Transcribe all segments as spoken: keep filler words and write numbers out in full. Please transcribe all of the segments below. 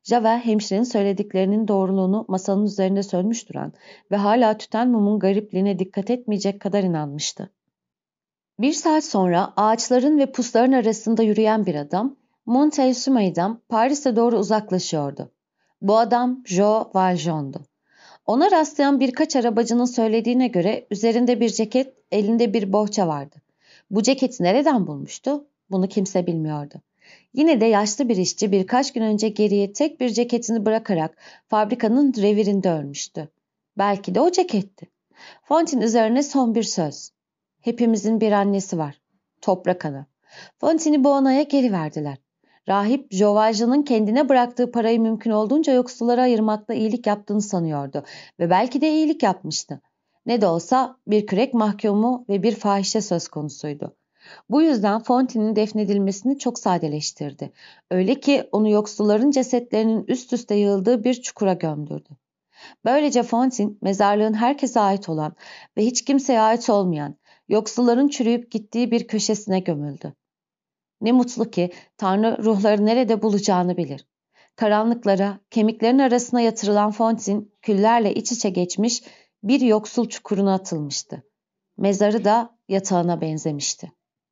Javel hemşirenin söylediklerinin doğruluğunu masanın üzerinde sönmüş duran ve hala tüten mumun garipliğine dikkat etmeyecek kadar inanmıştı. Bir saat sonra ağaçların ve pusların arasında yürüyen bir adam, Montaigne-Sumey'den Paris'e doğru uzaklaşıyordu. Bu adam Joe Valjean'du. Ona rastlayan birkaç arabacının söylediğine göre üzerinde bir ceket, elinde bir bohça vardı. Bu ceketi nereden bulmuştu? Bunu kimse bilmiyordu. Yine de yaşlı bir işçi birkaç gün önce geriye tek bir ceketini bırakarak fabrikanın revirinde ölmüştü. Belki de o ceketti. Fontaine üzerine son bir söz. Hepimizin bir annesi var. Toprak ana. Fontaine'i bu anaya geri verdiler. Rahip Jovalje'nin kendine bıraktığı parayı mümkün olduğunca yoksullara ayırmakla iyilik yaptığını sanıyordu ve belki de iyilik yapmıştı. Ne de olsa bir kürek mahkumu ve bir fahişe söz konusuydu. Bu yüzden Fontaine'in defnedilmesini çok sadeleştirdi. Öyle ki onu yoksulların cesetlerinin üst üste yığıldığı bir çukura gömdürdü. Böylece Fontaine mezarlığın herkese ait olan ve hiç kimseye ait olmayan, yoksulların çürüyüp gittiği bir köşesine gömüldü. Ne mutlu ki Tanrı ruhları nerede bulacağını bilir. Karanlıklara, kemiklerin arasına yatırılan Fontaine küllerle iç içe geçmiş bir yoksul çukuruna atılmıştı. Mezarı da yatağına benzemişti.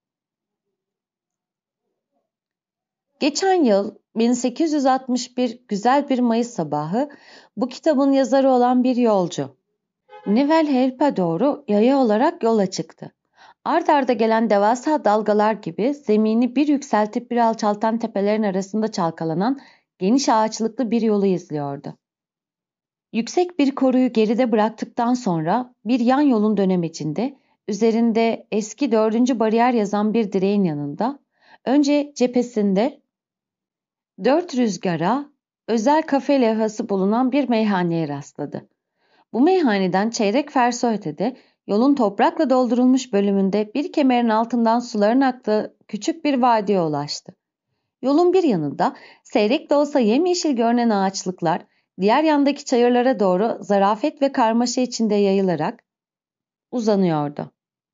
Geçen yıl bin sekiz yüz altmış bir güzel bir Mayıs sabahı bu kitabın yazarı olan bir yolcu Nivelles-Help'e doğru yaya olarak yola çıktı. Ard arda gelen devasa dalgalar gibi zemini bir yükseltip bir alçaltan tepelerin arasında çalkalanan geniş ağaçlıklı bir yolu izliyordu. Yüksek bir koruyu geride bıraktıktan sonra bir yan yolun dönemecinde üzerinde eski dördüncü bariyer yazan bir direğin yanında önce cephesinde dört rüzgara özel kafe levhası bulunan bir meyhaneye rastladı. Bu meyhaneden çeyrek ferso ötede yolun toprakla doldurulmuş bölümünde bir kemerin altından suların aktığı küçük bir vadiye ulaştı. Yolun bir yanında seyrek de olsa yemyeşil görünen ağaçlıklar diğer yandaki çayırlara doğru zarafet ve karmaşa içinde yayılarak uzanıyordu.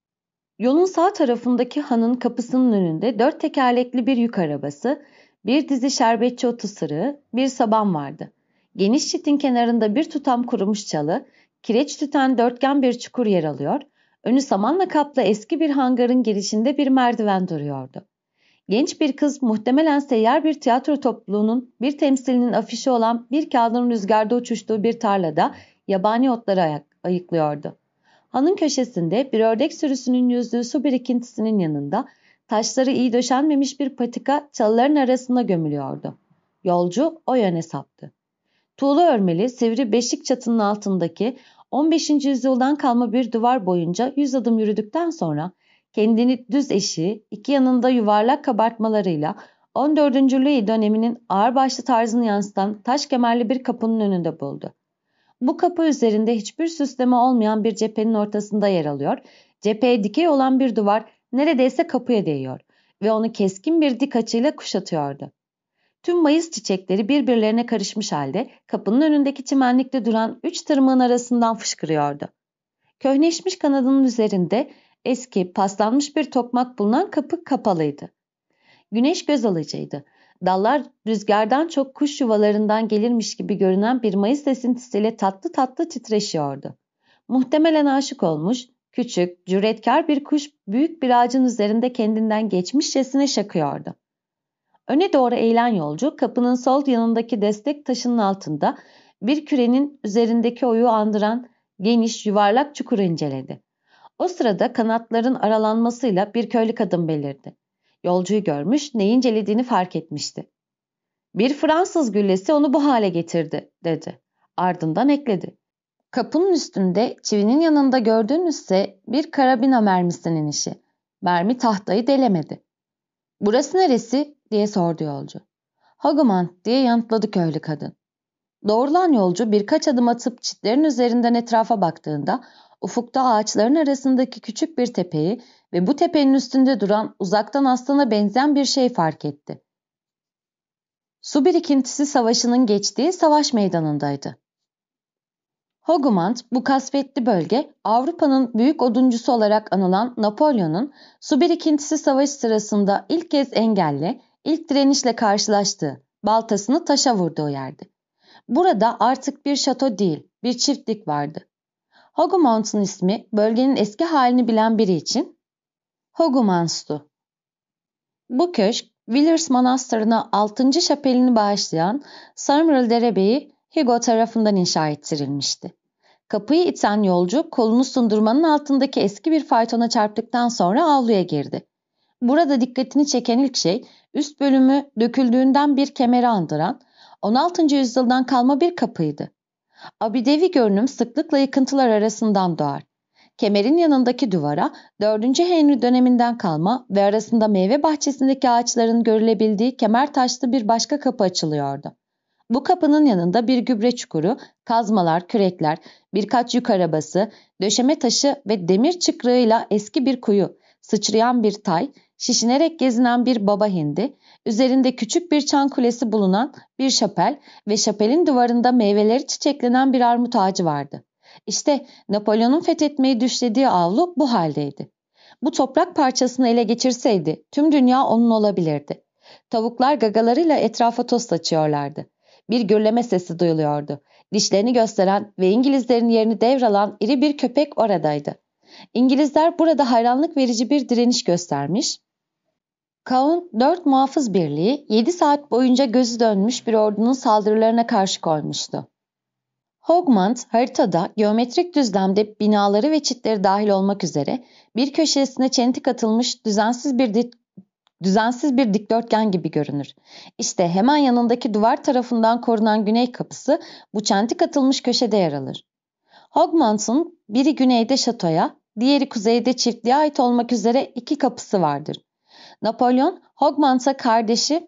Yolun sağ tarafındaki hanın kapısının önünde dört tekerlekli bir yük arabası, bir dizi şerbetçi otu sırığı, bir saban vardı. Geniş çitin kenarında bir tutam kurumuş çalı, kireç tüten dörtgen bir çukur yer alıyor, önü samanla kaplı eski bir hangarın girişinde bir merdiven duruyordu. Genç bir kız muhtemelen seyyar bir tiyatro topluluğunun bir temsilinin afişi olan bir kağıdın rüzgarda uçuştuğu bir tarlada yabani otları ayak, ayıklıyordu. Hanın köşesinde bir ördek sürüsünün yüzdüğü su birikintisinin yanında taşları iyi döşenmemiş bir patika çalıların arasında gömülüyordu. Yolcu o yöne saptı. Tuğla örmeli sivri beşik çatının altındaki on beşinci yüzyıldan kalma bir duvar boyunca yüz adım yürüdükten sonra kendini düz eşiği iki yanında yuvarlak kabartmalarıyla on dördüncü Louis döneminin ağırbaşlı tarzını yansıtan taş kemerli bir kapının önünde buldu. Bu kapı üzerinde hiçbir süsleme olmayan bir cephenin ortasında yer alıyor, cepheye dikey olan bir duvar neredeyse kapıya değiyor ve onu keskin bir dik açıyla kuşatıyordu. Tüm Mayıs çiçekleri birbirlerine karışmış halde kapının önündeki çimenlikte duran üç tırmığın arasından fışkırıyordu. Köhneşmiş kanadının üzerinde eski, paslanmış bir tokmak bulunan kapı kapalıydı. Güneş göz alıcıydı. Dallar rüzgardan çok kuş yuvalarından gelirmiş gibi görünen bir Mayıs esintisiyle tatlı tatlı titreşiyordu. Muhtemelen aşık olmuş, küçük, cüretkar bir kuş büyük bir ağacın üzerinde kendinden geçmişçesine şakıyordu. Öne doğru eğilen yolcu kapının sol yanındaki destek taşının altında bir kürenin üzerindeki oyu andıran geniş yuvarlak çukuru inceledi. O sırada kanatların aralanmasıyla bir köylü kadın belirdi. Yolcuyu görmüş, neyi incelediğini fark etmişti. "Bir Fransız güllesi onu bu hale getirdi," dedi. Ardından ekledi. "Kapının üstünde çivinin yanında gördüğünüzse bir karabina mermisinin işi. Mermi tahtayı delemedi." "Burası neresi?" diye sordu yolcu. "Hogomant," diye yanıtladı köylü kadın. Doğrulan yolcu birkaç adım atıp çitlerin üzerinden etrafa baktığında ufukta ağaçların arasındaki küçük bir tepeyi ve bu tepenin üstünde duran uzaktan aslana benzeyen bir şey fark etti. Su birikintisi savaşının geçtiği savaş meydanındaydı. Hogomant, bu kasvetli bölge, Avrupa'nın büyük oduncusu olarak anılan Napolyon'un su birikintisi savaşı sırasında ilk kez engelle, ilk direnişle karşılaştığı, baltasını taşa vurduğu yerdi. Burada artık bir şato değil, bir çiftlik vardı. Hougoumount'un ismi bölgenin eski halini bilen biri için Hougoumount'tu. Bu köşk, Villers Manastırı'na altıncı şapelini bağışlayan Samuel derebeyi Hugo tarafından inşa ettirilmişti. Kapıyı iten yolcu kolunu sundurmanın altındaki eski bir faytona çarptıktan sonra avluya girdi. Burada dikkatini çeken ilk şey üst bölümü döküldüğünden bir kemeri andıran on altıncı yüzyıldan kalma bir kapıydı. Abidevi görünüm sıklıkla yıkıntılar arasından doğar. Kemerin yanındaki duvara dördüncü Henry döneminden kalma ve arasında meyve bahçesindeki ağaçların görülebildiği kemer taşlı bir başka kapı açılıyordu. Bu kapının yanında bir gübre çukuru, kazmalar, kürekler, birkaç yük arabası, döşeme taşı ve demir çıkrığıyla eski bir kuyu, sıçrayan bir tay, şişinerek gezinen bir baba hindi, üzerinde küçük bir çan kulesi bulunan bir şapel ve şapelin duvarında meyveleri çiçeklenen bir armut ağacı vardı. İşte Napolyon'un fethetmeyi düşlediği avlu bu haldeydi. Bu toprak parçasını ele geçirseydi tüm dünya onun olabilirdi. Tavuklar gagalarıyla etrafa toz saçıyorlardı. Bir gürleme sesi duyuluyordu. Dişlerini gösteren ve İngilizlerin yerini devralan iri bir köpek oradaydı. İngilizler burada hayranlık verici bir direniş göstermiş. Caen dört muhafız birliği yedi saat boyunca gözü dönmüş bir ordunun saldırılarına karşı koymuştu. Hougoumont haritada geometrik düzlemde binaları ve çitleri dahil olmak üzere bir köşesine çentik atılmış düzensiz bir dik, düzensiz bir dikdörtgen gibi görünür. İşte hemen yanındaki duvar tarafından korunan güney kapısı bu çentik atılmış köşede yer alır. Hougoumount'un biri güneyde şatoya, diğeri kuzeyde çiftliğe ait olmak üzere iki kapısı vardır. Napolyon Hougoumount'a kardeşi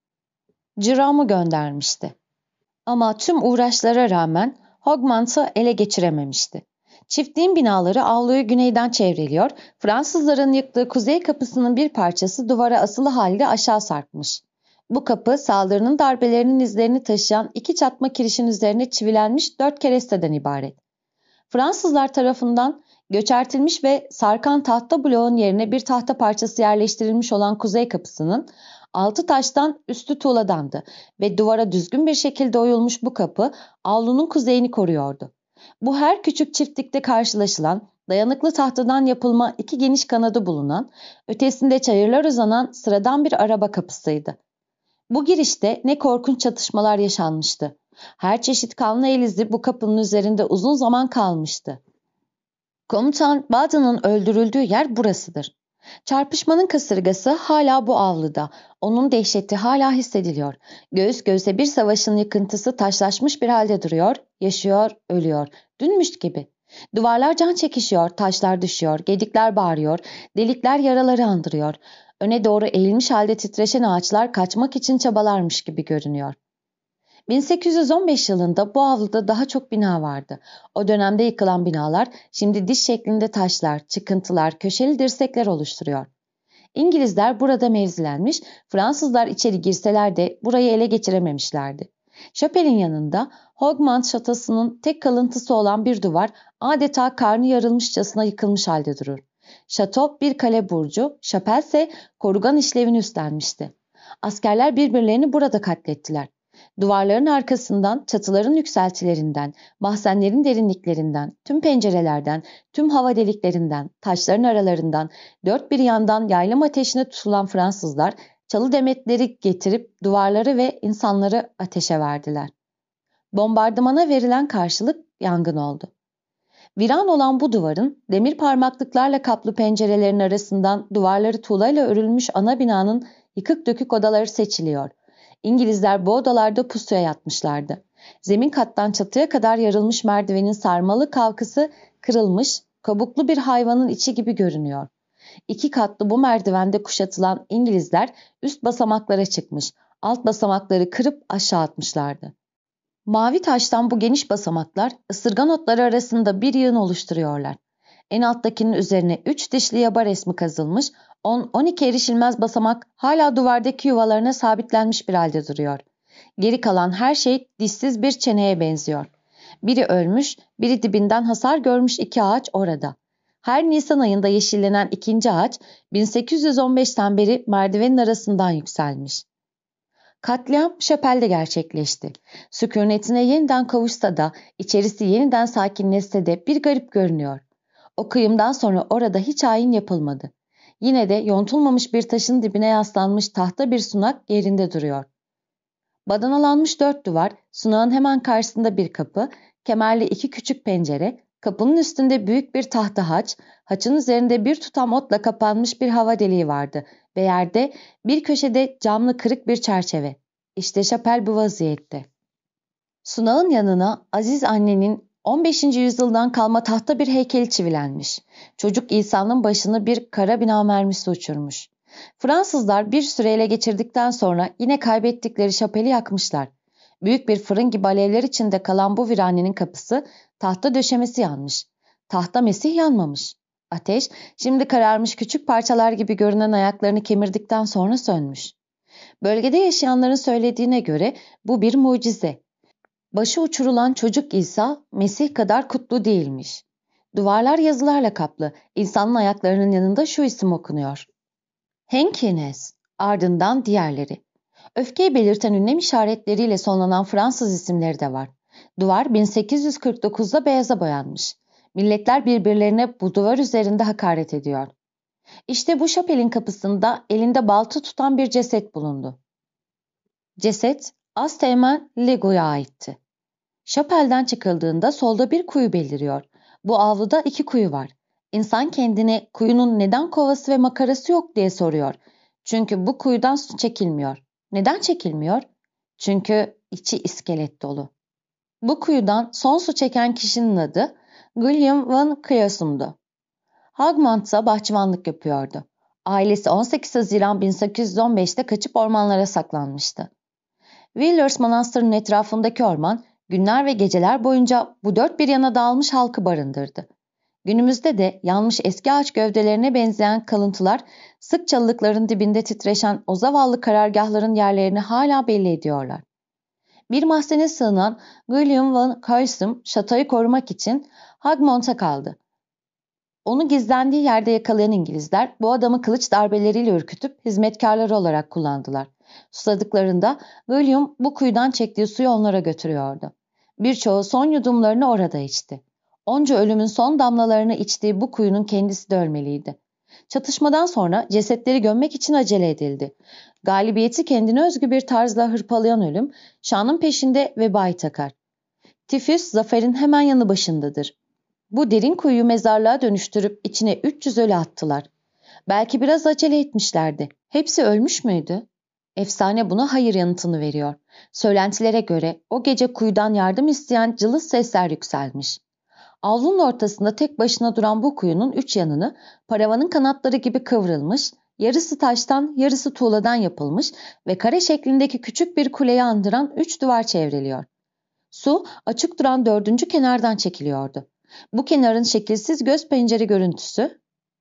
Jerome'u göndermişti. Ama tüm uğraşlara rağmen Hougoumount'u ele geçirememişti. Çiftliğin binaları avluyu güneyden çevreliyor, Fransızların yıktığı kuzey kapısının bir parçası duvara asılı halde aşağı sarkmış. Bu kapı saldırının darbelerinin izlerini taşıyan iki çatma kirişin üzerine çivilenmiş dört keresteden ibaret. Fransızlar tarafından göçertilmiş ve sarkan tahta bloğun yerine bir tahta parçası yerleştirilmiş olan kuzey kapısının altı taştan üstü tuğladandı ve duvara düzgün bir şekilde oyulmuş bu kapı avlunun kuzeyini koruyordu. Bu her küçük çiftlikte karşılaşılan dayanıklı tahtadan yapılma iki geniş kanadı bulunan, ötesinde çayırlar uzanan sıradan bir araba kapısıydı. Bu girişte ne korkunç çatışmalar yaşanmıştı. Her çeşit kanlı el izi bu kapının üzerinde uzun zaman kalmıştı. Komutan Baden'ın öldürüldüğü yer burasıdır. Çarpışmanın kasırgası hala bu avluda. Onun dehşeti hala hissediliyor. Göğüs göğüse bir savaşın yıkıntısı taşlaşmış bir halde duruyor, yaşıyor, ölüyor. Dünmüş gibi. Duvarlar can çekişiyor, taşlar düşüyor, gedikler bağırıyor, delikler yaraları andırıyor. Öne doğru eğilmiş halde titreşen ağaçlar kaçmak için çabalarmış gibi görünüyor. bin sekiz yüz on beş yılında bu avluda daha çok bina vardı. O dönemde yıkılan binalar şimdi diş şeklinde taşlar, çıkıntılar, köşeli dirsekler oluşturuyor. İngilizler burada mevzilenmiş, Fransızlar içeri girseler de burayı ele geçirememişlerdi. Şapelin yanında Hougoumont şatosunun tek kalıntısı olan bir duvar adeta karnı yarılmışçasına yıkılmış halde durur. Şato bir kale burcu, şapel ise korugan işlevini üstlenmişti. Askerler birbirlerini burada katlettiler. Duvarların arkasından, çatıların yükseltilerinden, mahzenlerin derinliklerinden, tüm pencerelerden, tüm hava deliklerinden, taşların aralarından, dört bir yandan yaylım ateşine tutulan Fransızlar, çalı demetleri getirip duvarları ve insanları ateşe verdiler. Bombardımana verilen karşılık yangın oldu. Viran olan bu duvarın, demir parmaklıklarla kaplı pencerelerin arasından duvarları tuğlayla örülmüş ana binanın yıkık dökük odaları seçiliyor. İngilizler bu odalarda pusuya yatmışlardı. Zemin kattan çatıya kadar yarılmış merdivenin sarmalı kalkısı kırılmış, kabuklu bir hayvanın içi gibi görünüyor. İki katlı bu merdivende kuşatılan İngilizler üst basamaklara çıkmış, alt basamakları kırıp aşağı atmışlardı. Mavi taştan bu geniş basamaklar ısırgan otları arasında bir yığın oluşturuyorlar. En alttakinin üzerine üç dişli yaba resmi kazılmış, on on iki erişilmez basamak hala duvardaki yuvalarına sabitlenmiş bir halde duruyor. Geri kalan her şey dişsiz bir çeneye benziyor. Biri ölmüş, biri dibinden hasar görmüş iki ağaç orada. Her Nisan ayında yeşillenen ikinci ağaç bin sekiz yüz on beşten beri merdivenin arasından yükselmiş. Katliam şapelde gerçekleşti. Sükunetine yeniden kavuşsa da, içerisi yeniden sakinleşse de bir garip görünüyor. O kıyımdan sonra orada hiç ayin yapılmadı. Yine de yontulmamış bir taşın dibine yaslanmış tahta bir sunak yerinde duruyor. Badanalanmış dört duvar, sunağın hemen karşısında bir kapı, kemerli iki küçük pencere, kapının üstünde büyük bir tahta haç, haçın üzerinde bir tutam otla kapanmış bir hava deliği vardı ve yerde bir köşede camlı kırık bir çerçeve. İşte şapel bu vaziyette. Sunağın yanına Aziz annenin on beşinci yüzyıldan kalma tahta bir heykeli çivilenmiş. Çocuk İsa'nın başını bir karabina mermisi uçurmuş. Fransızlar bir süre ele geçirdikten sonra yine kaybettikleri şapeli yakmışlar. Büyük bir fırın gibi alevler içinde kalan bu viranenin kapısı, tahta döşemesi yanmış. Tahta Mesih yanmamış. Ateş, şimdi kararmış küçük parçalar gibi görünen ayaklarını kemirdikten sonra sönmüş. Bölgede yaşayanların söylediğine göre bu bir mucize. Başı uçurulan çocuk İsa, Mesih kadar kutlu değilmiş. Duvarlar yazılarla kaplı, İsa'nın ayaklarının yanında şu isim okunuyor: Henkines, ardından diğerleri. Öfkeyi belirten ünlem işaretleriyle sonlanan Fransız isimleri de var. Duvar bin sekiz yüz kırk dokuzda beyaza boyanmış. Milletler birbirlerine bu duvar üzerinde hakaret ediyor. İşte bu şapelin kapısında elinde balta tutan bir ceset bulundu. Ceset, Asteğmen Lego'ya aitti. Şapelden çıkıldığında solda bir kuyu beliriyor. Bu avluda iki kuyu var. İnsan kendine kuyunun neden kovası ve makarası yok diye soruyor. Çünkü bu kuyudan su çekilmiyor. Neden çekilmiyor? Çünkü içi iskelet dolu. Bu kuyudan son su çeken kişinin adı William van Kuyasum'du. Hagmant'sa bahçıvanlık yapıyordu. Ailesi on sekiz Haziran bin sekiz yüz on beşte kaçıp ormanlara saklanmıştı. Villers Manastırı'nın etrafındaki orman günler ve geceler boyunca bu dört bir yana dağılmış halkı barındırdı. Günümüzde de yanmış eski ağaç gövdelerine benzeyen kalıntılar sık çalılıkların dibinde titreşen o zavallı karargahların yerlerini hala belli ediyorlar. Bir mahzene sığınan William van Kuyasum şatoyu korumak için Hagmont'a kaldı. Onu gizlendiği yerde yakalayan İngilizler bu adamı kılıç darbeleriyle ürkütüp hizmetkarları olarak kullandılar. Susadıklarında William bu kuyudan çektiği suyu onlara götürüyordu. Birçoğu son yudumlarını orada içti. Onca ölümün son damlalarını içtiği bu kuyunun kendisi de ölmeliydi. Çatışmadan sonra cesetleri gömmek için acele edildi. Galibiyeti kendine özgü bir tarzla hırpalayan ölüm, şanın peşinde vebayı takar. Tifüs zaferin hemen yanı başındadır. Bu derin kuyuyu mezarlığa dönüştürüp içine üç yüz ölü attılar. Belki biraz acele etmişlerdi. Hepsi ölmüş müydü? Efsane buna hayır yanıtını veriyor. Söylentilere göre o gece kuyudan yardım isteyen cılız sesler yükselmiş. Avlunun ortasında tek başına duran bu kuyunun üç yanını paravanın kanatları gibi kıvrılmış, yarısı taştan yarısı tuğladan yapılmış ve kare şeklindeki küçük bir kuleyi andıran üç duvar çevreliyor. Su açık duran dördüncü kenardan çekiliyordu. Bu kenarın şekilsiz göz pencere görüntüsü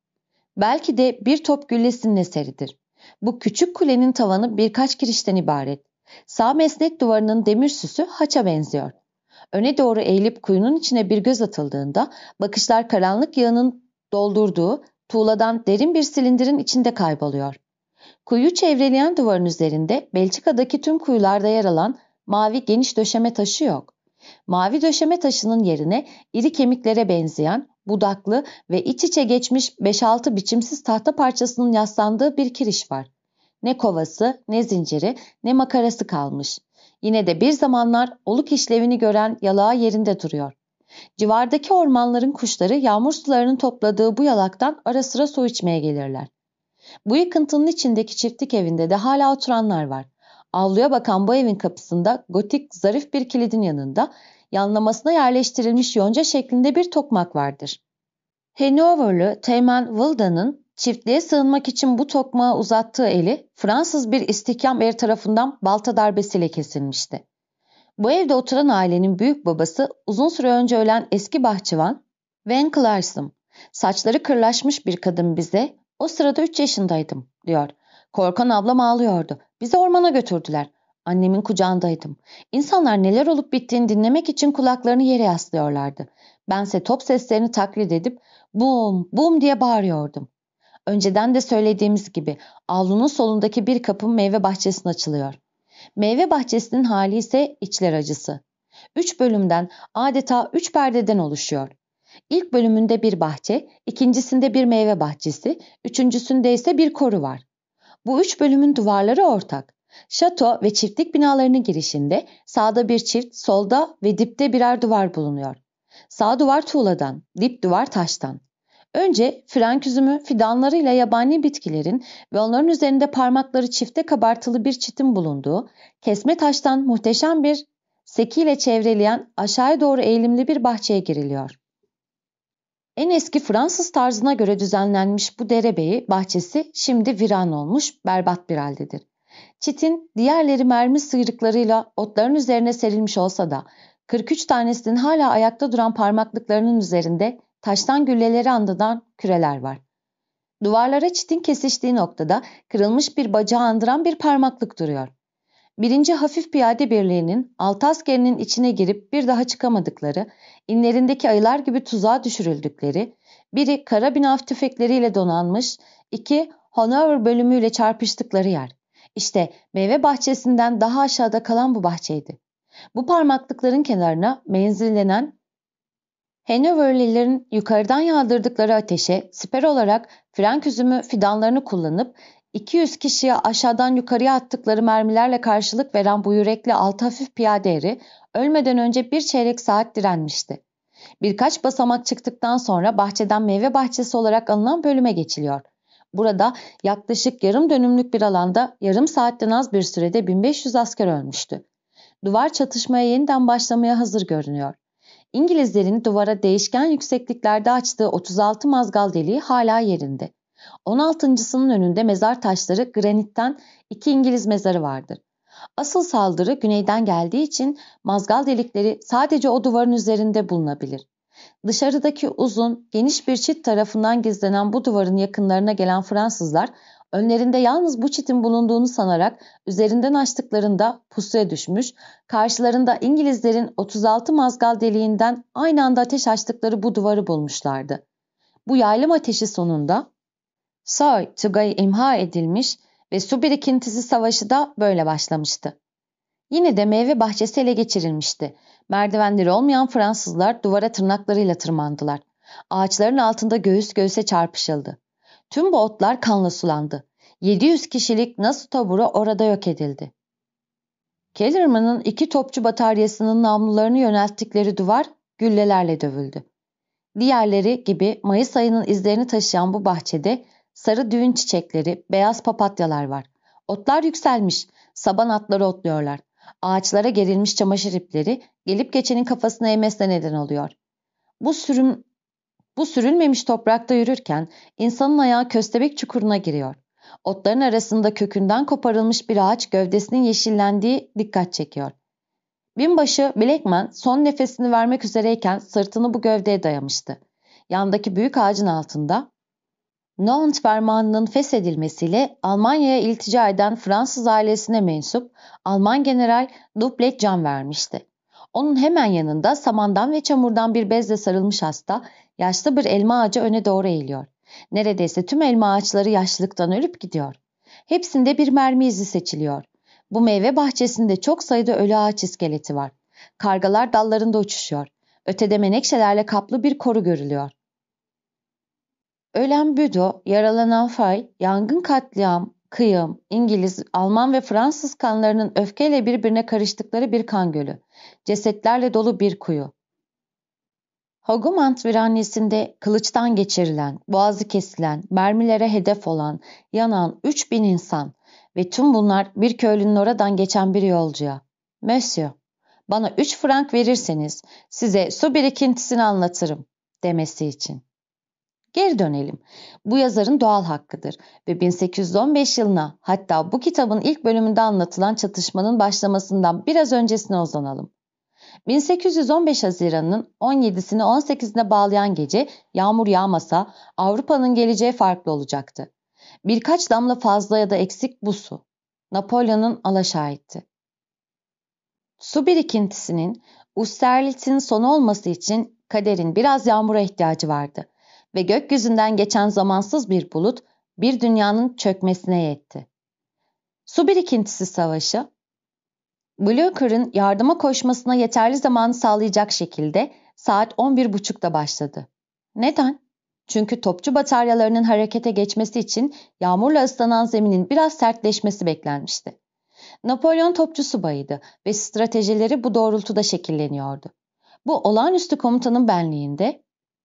belki de bir top güllesinin eseridir. Bu küçük kulenin tavanı birkaç kirişten ibaret. Sağ mesnet duvarının demir süsü haça benziyor. Öne doğru eğilip kuyunun içine bir göz atıldığında bakışlar karanlık yağının doldurduğu tuğladan derin bir silindirin içinde kayboluyor. Kuyuyu çevreleyen duvarın üzerinde Belçika'daki tüm kuyularda yer alan mavi geniş döşeme taşı yok. Mavi döşeme taşının yerine iri kemiklere benzeyen, budaklı ve iç içe geçmiş beş altı biçimsiz tahta parçasının yaslandığı bir kiriş var. Ne kovası, ne zinciri, ne makarası kalmış. Yine de bir zamanlar oluk işlevini gören yalağı yerinde duruyor. Civardaki ormanların kuşları yağmur sularının topladığı bu yalaktan ara sıra su içmeye gelirler. Bu yıkıntının içindeki çiftlik evinde de hala oturanlar var. Avluya bakan bu evin kapısında gotik zarif bir kilidin yanında yanlamasına yerleştirilmiş yonca şeklinde bir tokmak vardır. Hanoverlı Teğmen Wilda'nın çiftliğe sığınmak için bu tokmağa uzattığı eli Fransız bir istihkam eri tarafından balta darbesiyle kesilmişti. Bu evde oturan ailenin büyük babası uzun süre önce ölen eski bahçıvan Van Clarsum. Saçları kırlaşmış bir kadın bize "O sırada üç yaşındaydım" diyor. Korkan ablam ağlıyordu. Bizi ormana götürdüler. Annemin kucağındaydım. İnsanlar neler olup bittiğini dinlemek için kulaklarını yere yaslıyorlardı. Bense top seslerini taklit edip bum bum diye bağırıyordum. Önceden de söylediğimiz gibi avlunun solundaki bir kapı meyve bahçesine açılıyor. Meyve bahçesinin hali ise içler acısı. Üç bölümden, adeta üç perdeden oluşuyor. İlk bölümünde bir bahçe, ikincisinde bir meyve bahçesi, üçüncüsünde ise bir koru var. Bu üç bölümün duvarları ortak. Şato ve çiftlik binalarının girişinde sağda bir çift, solda ve dipte birer duvar bulunuyor. Sağ duvar tuğladan, dip duvar taştan. Önce frenk üzümü fidanlarıyla yabani bitkilerin ve onların üzerinde parmakları çifte kabartılı bir çitin bulunduğu, kesme taştan muhteşem bir sekiyle çevreleyen aşağıya doğru eğilimli bir bahçeye giriliyor. En eski Fransız tarzına göre düzenlenmiş bu derebeyi bahçesi şimdi viran olmuş, berbat bir haldedir. Çitin diğerleri mermi sıyrıklarıyla otların üzerine serilmiş olsa da kırk üç tanesinin hala ayakta duran parmaklıklarının üzerinde taştan gülleleri andıran küreler var. Duvarlara çitin kesiştiği noktada kırılmış bir bacağı andıran bir parmaklık duruyor. Birinci Hafif Piyade Birliği'nin altı askerinin içine girip bir daha çıkamadıkları, inlerindeki ayılar gibi tuzağa düşürüldükleri, biri karabin av tüfekleriyle donanmış, iki Hanover bölümüyle çarpıştıkları yer. İşte meyve bahçesinden daha aşağıda kalan bu bahçeydi. Bu parmaklıkların kenarına menzillenen Hanoverlilerin yukarıdan yağdırdıkları ateşe siper olarak frenk üzümü fidanlarını kullanıp iki yüz kişiye aşağıdan yukarıya attıkları mermilerle karşılık veren bu yürekli altı hafif piyade eri ölmeden önce bir çeyrek saat direnmişti. Birkaç basamak çıktıktan sonra bahçeden meyve bahçesi olarak anılan bölüme geçiliyor. Burada yaklaşık yarım dönümlük bir alanda yarım saatten az bir sürede bin beş yüz asker ölmüştü. Duvar çatışmaya yeniden başlamaya hazır görünüyor. İngilizlerin duvara değişken yüksekliklerde açtığı otuz altı mazgal deliği hala yerinde. on altıncısının önünde mezar taşları granitten iki İngiliz mezarı vardır. Asıl saldırı güneyden geldiği için mazgal delikleri sadece o duvarın üzerinde bulunabilir. Dışarıdaki uzun, geniş bir çit tarafından gizlenen bu duvarın yakınlarına gelen Fransızlar, önlerinde yalnız bu çitin bulunduğunu sanarak üzerinden açtıklarında pusuya düşmüş, karşılarında İngilizlerin otuz altı mazgal deliğinden aynı anda ateş açtıkları bu duvarı bulmuşlardı. Bu yaylım ateşi sonunda Soy Tugay imha edilmiş ve su birikintisi savaşı da böyle başlamıştı. Yine de meyve bahçesi ele geçirilmişti. Merdivenleri olmayan Fransızlar duvara tırnaklarıyla tırmandılar. Ağaçların altında göğüs göğüse çarpışıldı. Tüm bu otlar kanla sulandı. yedi yüz kişilik Nasu taburu orada yok edildi. Kellerman'ın iki topçu bataryasının namlularını yönelttikleri duvar güllelerle dövüldü. Diğerleri gibi Mayıs ayının izlerini taşıyan bu bahçede sarı düğün çiçekleri, beyaz papatyalar var. Otlar yükselmiş, saban atları otluyorlar. Ağaçlara gerilmiş çamaşır ipleri gelip geçenin kafasına eğmesine neden oluyor. Bu sürüm, bu sürülmemiş toprakta yürürken insanın ayağı köstebek çukuruna giriyor. Otların arasında kökünden koparılmış bir ağaç gövdesinin yeşillendiği dikkat çekiyor. Binbaşı Blackman son nefesini vermek üzereyken sırtını bu gövdeye dayamıştı. Yandaki büyük ağacın altında Nantes fermanının feshedilmesiyle Almanya'ya iltica eden Fransız ailesine mensup Alman General Duplet can vermişti. Onun hemen yanında samandan ve çamurdan bir bezle sarılmış hasta, yaşlı bir elma ağacı öne doğru eğiliyor. Neredeyse tüm elma ağaçları yaşlılıktan ölüp gidiyor. Hepsinde bir mermi izi seçiliyor. Bu meyve bahçesinde çok sayıda ölü ağaç iskeleti var. Kargalar dallarında uçuşuyor. Ötede menekşelerle kaplı bir koru görülüyor. Ölen Büdo, yaralanan Fay, yangın katliam, kıyım, İngiliz, Alman ve Fransız kanlarının öfkeyle birbirine karıştıkları bir kan gölü. Cesetlerle dolu bir kuyu. Hogumant virannesinde kılıçtan geçirilen, boğazı kesilen, mermilere hedef olan, yanan üç bin insan ve tüm bunlar bir köylünün oradan geçen bir yolcuya. Monsieur, bana üç frank verirseniz size su birikintisini anlatırım demesi için. Geri dönelim. Bu yazarın doğal hakkıdır ve bin sekiz yüz on beş yılına, hatta bu kitabın ilk bölümünde anlatılan çatışmanın başlamasından biraz öncesine uzanalım. bin sekiz yüz on beş Haziran'ın on yedisini on sekizine bağlayan gece yağmur yağmasa Avrupa'nın geleceği farklı olacaktı. Birkaç damla fazla ya da eksik bu su. Napolyon'un alaşahitti. Su birikintisinin Austerlitz'in sonu olması için kaderin biraz yağmura ihtiyacı vardı ve gökyüzünden geçen zamansız bir bulut bir dünyanın çökmesine yetti. Su birikintisi savaşı Blücher'ın yardıma koşmasına yeterli zamanı sağlayacak şekilde saat on bir buçukta başladı. Neden? Çünkü topçu bataryalarının harekete geçmesi için yağmurla ıslanan zeminin biraz sertleşmesi beklenmişti. Napolyon topçu subayıydı ve stratejileri bu doğrultuda şekilleniyordu. Bu olağanüstü komutanın benliğinde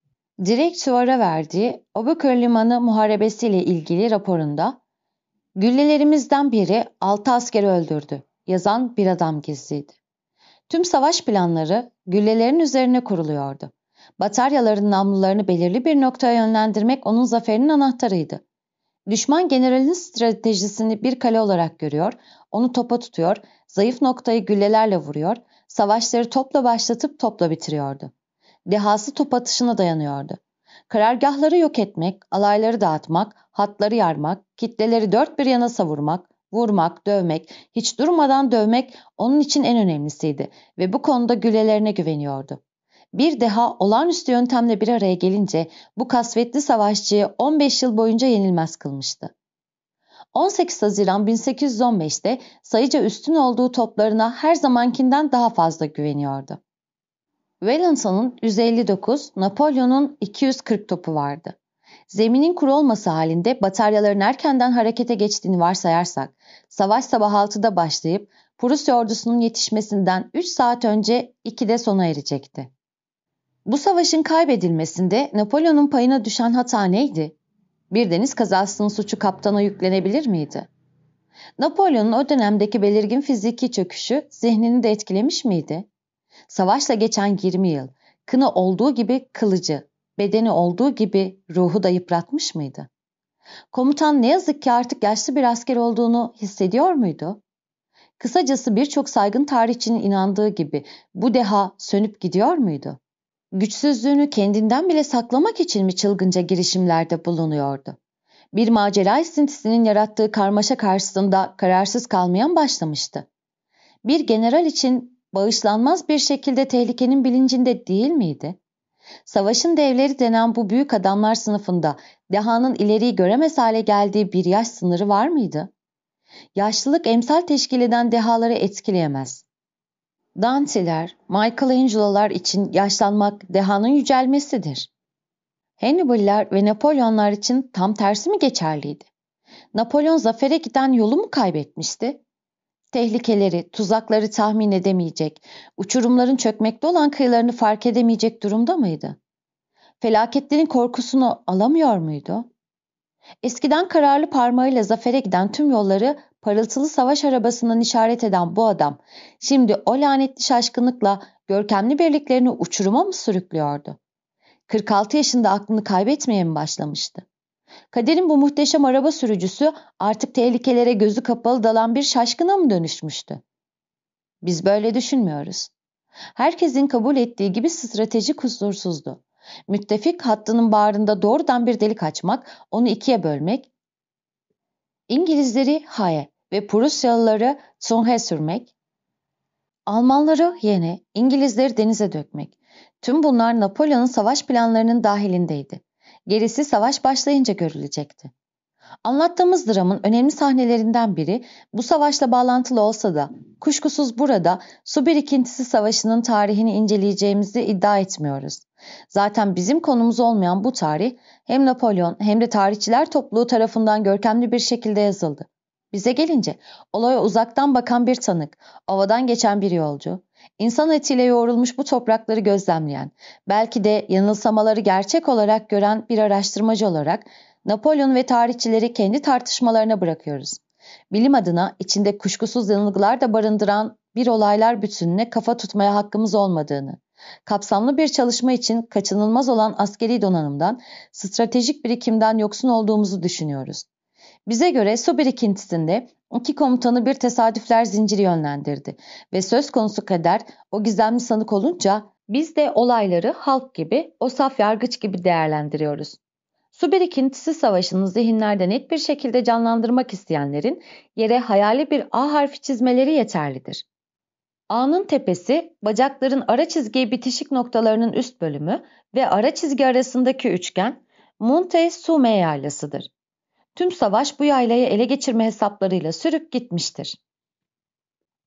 direkt Suar'a verdiği Obukır Limanı Muharebesi ile ilgili raporunda "Güllelerimizden biri altı askeri öldürdü" yazan bir adam gizliydi. Tüm savaş planları güllelerin üzerine kuruluyordu. Bataryaların namlularını belirli bir noktaya yönlendirmek onun zaferinin anahtarıydı. Düşman generalin stratejisini bir kale olarak görüyor, onu topa tutuyor, zayıf noktayı güllelerle vuruyor, savaşları topla başlatıp topla bitiriyordu. Dehası top atışına dayanıyordu. Karargahları yok etmek, alayları dağıtmak, hatları yarmak, kitleleri dört bir yana savurmak, vurmak, dövmek, hiç durmadan dövmek onun için en önemlisiydi ve bu konuda güllelerine güveniyordu. Bir deha olağanüstü yöntemle bir araya gelince bu kasvetli savaşçıyı on beş yıl boyunca yenilmez kılmıştı. on sekiz Haziran bin sekiz yüz on beşte sayıca üstün olduğu toplarına her zamankinden daha fazla güveniyordu. Wellington'un yüz elli dokuz, Napolyon'un iki yüz kırk topu vardı. Zeminin kuru olması halinde bataryaların erkenden harekete geçtiğini varsayarsak, savaş sabah altıda başlayıp Prusya ordusunun yetişmesinden üç saat önce ikide sona erecekti. Bu savaşın kaybedilmesinde Napolyon'un payına düşen hata neydi? Bir deniz kazasının suçu kaptana yüklenebilir miydi? Napolyon'un o dönemdeki belirgin fiziki çöküşü zihnini de etkilemiş miydi? Savaşla geçen yirmi yıl, kını olduğu gibi kılıcı, bedeni olduğu gibi ruhu da yıpratmış mıydı? Komutan ne yazık ki artık yaşlı bir asker olduğunu hissediyor muydu? Kısacası birçok saygın tarihçinin inandığı gibi bu deha sönüp gidiyor muydu? Güçsüzlüğünü kendinden bile saklamak için mi çılgınca girişimlerde bulunuyordu? Bir macera esintisinin yarattığı karmaşa karşısında kararsız kalmayan başlamıştı. Bir general için bağışlanmaz bir şekilde tehlikenin bilincinde değil miydi? Savaşın devleri denen bu büyük adamlar sınıfında dehanın ileriyi göremez hale geldiği bir yaş sınırı var mıydı? Yaşlılık emsal teşkil eden dehaları etkileyemez. Dante'ler, Michelangelo'lar için yaşlanmak dehanın yücelmesidir. Hannibal'ler ve Napolyonlar için tam tersi mi geçerliydi? Napolyon zafere giden yolu mu kaybetmişti? Tehlikeleri, tuzakları tahmin edemeyecek, uçurumların çökmekte olan kıyılarını fark edemeyecek durumda mıydı? Felaketlerin korkusunu alamıyor muydu? Eskiden kararlı parmağıyla zafere giden tüm yolları parıltılı savaş arabasından işaret eden bu adam, şimdi o lanetli şaşkınlıkla görkemli birliklerini uçuruma mı sürüklüyordu? kırk altı yaşında aklını kaybetmeye mi başlamıştı? Kaderin bu muhteşem araba sürücüsü artık tehlikelere gözü kapalı dalan bir şaşkına mı dönüşmüştü? Biz böyle düşünmüyoruz. Herkesin kabul ettiği gibi strateji kusursuzdu. Müttefik hattının bağrında doğrudan bir delik açmak, onu ikiye bölmek, İngilizleri Haye ve Prusyalıları Zunge'ye sürmek, Almanları Yene, İngilizleri denize dökmek. Tüm bunlar Napolyon'un savaş planlarının dahilindeydi. Gerisi savaş başlayınca görülecekti. Anlattığımız dramın önemli sahnelerinden biri bu savaşla bağlantılı olsa da kuşkusuz burada su birikintisi savaşının tarihini inceleyeceğimizi iddia etmiyoruz. Zaten bizim konumuz olmayan bu tarih hem Napolyon hem de tarihçiler topluluğu tarafından görkemli bir şekilde yazıldı. Bize gelince olaya uzaktan bakan bir tanık, ovadan geçen bir yolcu, insan etiyle yoğrulmuş bu toprakları gözlemleyen, belki de yanılsamaları gerçek olarak gören bir araştırmacı olarak Napolyon ve tarihçileri kendi tartışmalarına bırakıyoruz. Bilim adına içinde kuşkusuz yanılgılar da barındıran bir olaylar bütününe kafa tutmaya hakkımız olmadığını, kapsamlı bir çalışma için kaçınılmaz olan askeri donanımdan, stratejik birikimden yoksun olduğumuzu düşünüyoruz. Bize göre su birikintisinde iki komutanı bir tesadüfler zinciri yönlendirdi ve söz konusu kader o gizemli sanık olunca biz de olayları halk gibi, o saf yargıç gibi değerlendiriyoruz. Su birikintisi savaşını zihinlerde net bir şekilde canlandırmak isteyenlerin yere hayali bir A harfi çizmeleri yeterlidir. A'nın tepesi, bacakların ara çizgiye bitişik noktalarının üst bölümü ve ara çizgi arasındaki üçgen Monte Sume yaylasıdır. Tüm savaş bu yaylayı ele geçirme hesaplarıyla sürüp gitmiştir.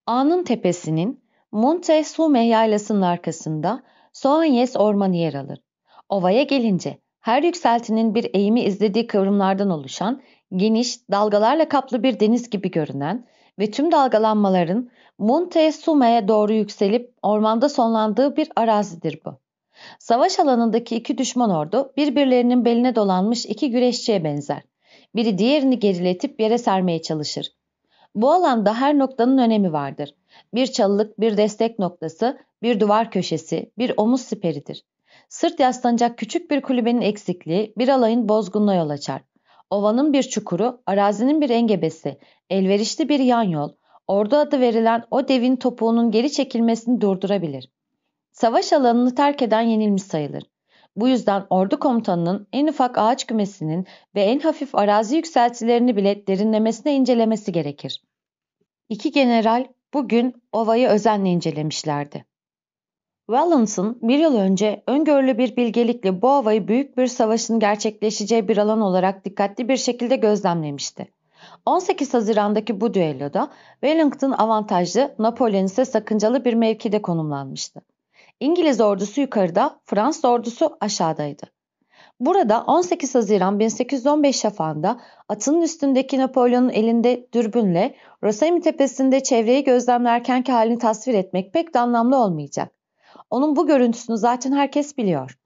Ağanın tepesinin Monte-Sume yaylasının arkasında Soanyes Ormanı yer alır. Ovaya gelince her yükseltinin bir eğimi izlediği kıvrımlardan oluşan, geniş, dalgalarla kaplı bir deniz gibi görünen ve tüm dalgalanmaların Monte-Sume'ye doğru yükselip ormanda sonlandığı bir arazidir bu. Savaş alanındaki iki düşman ordu birbirlerinin beline dolanmış iki güreşçiye benzer. Biri diğerini geriletip yere sermeye çalışır. Bu alanda her noktanın önemi vardır. Bir çalılık, bir destek noktası, bir duvar köşesi, bir omuz siperidir. Sırt yaslanacak küçük bir kulübenin eksikliği bir alayın bozgununa yol açar. Ovanın bir çukuru, arazinin bir engebesi, elverişli bir yan yol, ordu adı verilen o devin topuğunun geri çekilmesini durdurabilir. Savaş alanını terk eden yenilmiş sayılır. Bu yüzden ordu komutanının en ufak ağaç kümesinin ve en hafif arazi yükseltilerini bile derinlemesine incelemesi gerekir. İki general bugün ovayı özenle incelemişlerdi. Wellington bir yıl önce öngörülü bir bilgelikle bu ovayı büyük bir savaşın gerçekleşeceği bir alan olarak dikkatli bir şekilde gözlemlemişti. on sekiz Haziran'daki bu düelloda Wellington avantajlı, Napolyon ise sakıncalı bir mevkide konumlanmıştı. İngiliz ordusu yukarıda, Fransız ordusu aşağıdaydı. Burada on sekiz Haziran bin sekiz yüz on beş şafağında atının üstündeki Napolyon'un elinde dürbünle Rosemi tepesinde çevreyi gözlemlerkenki halini tasvir etmek pek de anlamlı olmayacak. Onun bu görüntüsünü zaten herkes biliyor.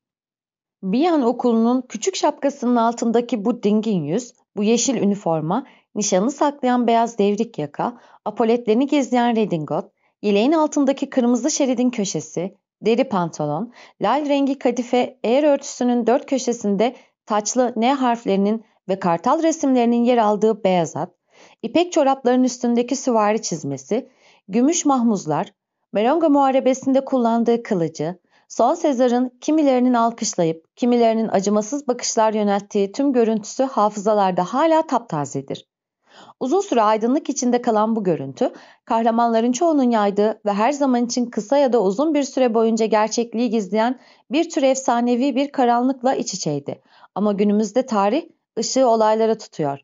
Biyan okulunun küçük şapkasının altındaki bu dingin yüz, bu yeşil üniforma, nişanı saklayan beyaz devrik yaka, apoletlerini gizleyen redingot, yeleğin altındaki kırmızı şeridin köşesi, deri pantolon, lal rengi kadife eğer örtüsünün dört köşesinde taçlı N harflerinin ve kartal resimlerinin yer aldığı beyaz at, ipek çorapların üstündeki süvari çizmesi, gümüş mahmuzlar, Melonga Muharebesi'nde kullandığı kılıcı, Son Sezar'ın kimilerinin alkışlayıp kimilerinin acımasız bakışlar yönelttiği tüm görüntüsü hafızalarda hala taptazedir. Uzun süre aydınlık içinde kalan bu görüntü, kahramanların çoğunun yaydığı ve her zaman için kısa ya da uzun bir süre boyunca gerçekliği gizleyen bir tür efsanevi bir karanlıkla iç içeydi. Ama günümüzde tarih ışığı olaylara tutuyor.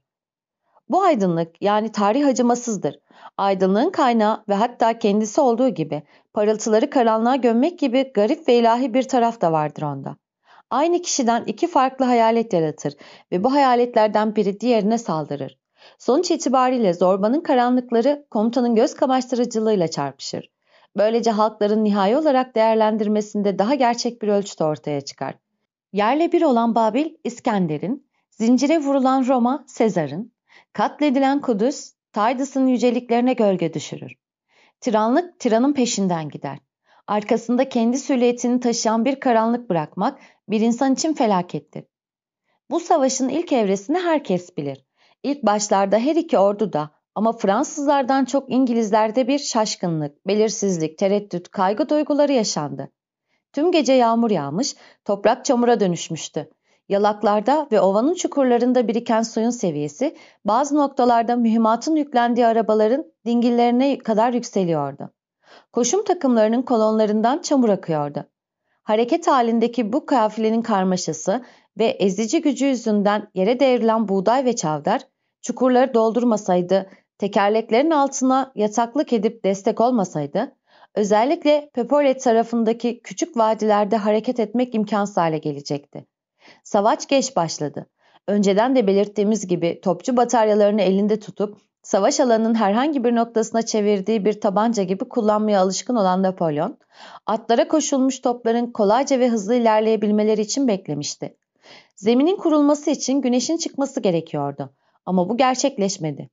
Bu aydınlık yani tarih acımasızdır. Aydınlığın kaynağı ve hatta kendisi olduğu gibi parıltıları karanlığa gömmek gibi garip ve ilahi bir taraf da vardır onda. Aynı kişiden iki farklı hayalet yaratır ve bu hayaletlerden biri diğerine saldırır. Sonuç itibariyle zorbanın karanlıkları komutanın göz kamaştırıcılığıyla çarpışır. Böylece halkların nihai olarak değerlendirmesinde daha gerçek bir ölçüde ortaya çıkar. Yerle bir olan Babil, İskender'in, zincire vurulan Roma, Sezar'ın, katledilen Kudüs, Tidus'un yüceliklerine gölge düşürür. Tiranlık, tiranın peşinden gider. Arkasında kendi silüetini taşıyan bir karanlık bırakmak, bir insan için felakettir. Bu savaşın ilk evresini herkes bilir. İlk başlarda her iki ordu da ama Fransızlardan çok İngilizlerde bir şaşkınlık, belirsizlik, tereddüt, kaygı duyguları yaşandı. Tüm gece yağmur yağmış, toprak çamura dönüşmüştü. Yalaklarda ve ovanın çukurlarında biriken suyun seviyesi bazı noktalarda mühimmatın yüklendiği arabaların dingillerine kadar yükseliyordu. Koşum takımlarının kolonlarından çamur akıyordu. Hareket halindeki bu kafilenin karmaşası ve ezici gücü yüzünden yere devrilen buğday ve çavdar, çukurları doldurmasaydı, tekerleklerin altına yataklık edip destek olmasaydı, özellikle Pepolet tarafındaki küçük vadilerde hareket etmek imkansız hale gelecekti. Savaş geç başladı. Önceden de belirttiğimiz gibi topçu bataryalarını elinde tutup savaş alanının herhangi bir noktasına çevirdiği bir tabanca gibi kullanmaya alışkın olan Napolyon, atlara koşulmuş topların kolayca ve hızlı ilerleyebilmeleri için beklemişti. Zeminin kurulması için güneşin çıkması gerekiyordu ama bu gerçekleşmedi.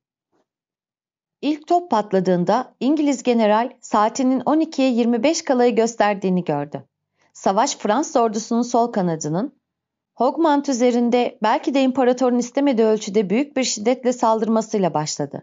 İlk top patladığında İngiliz general saatinin on ikiye yirmi beş kalayı gösterdiğini gördü. Savaş Fransız ordusunun sol kanadının Hogmant üzerinde belki de imparatorun istemediği ölçüde büyük bir şiddetle saldırmasıyla başladı.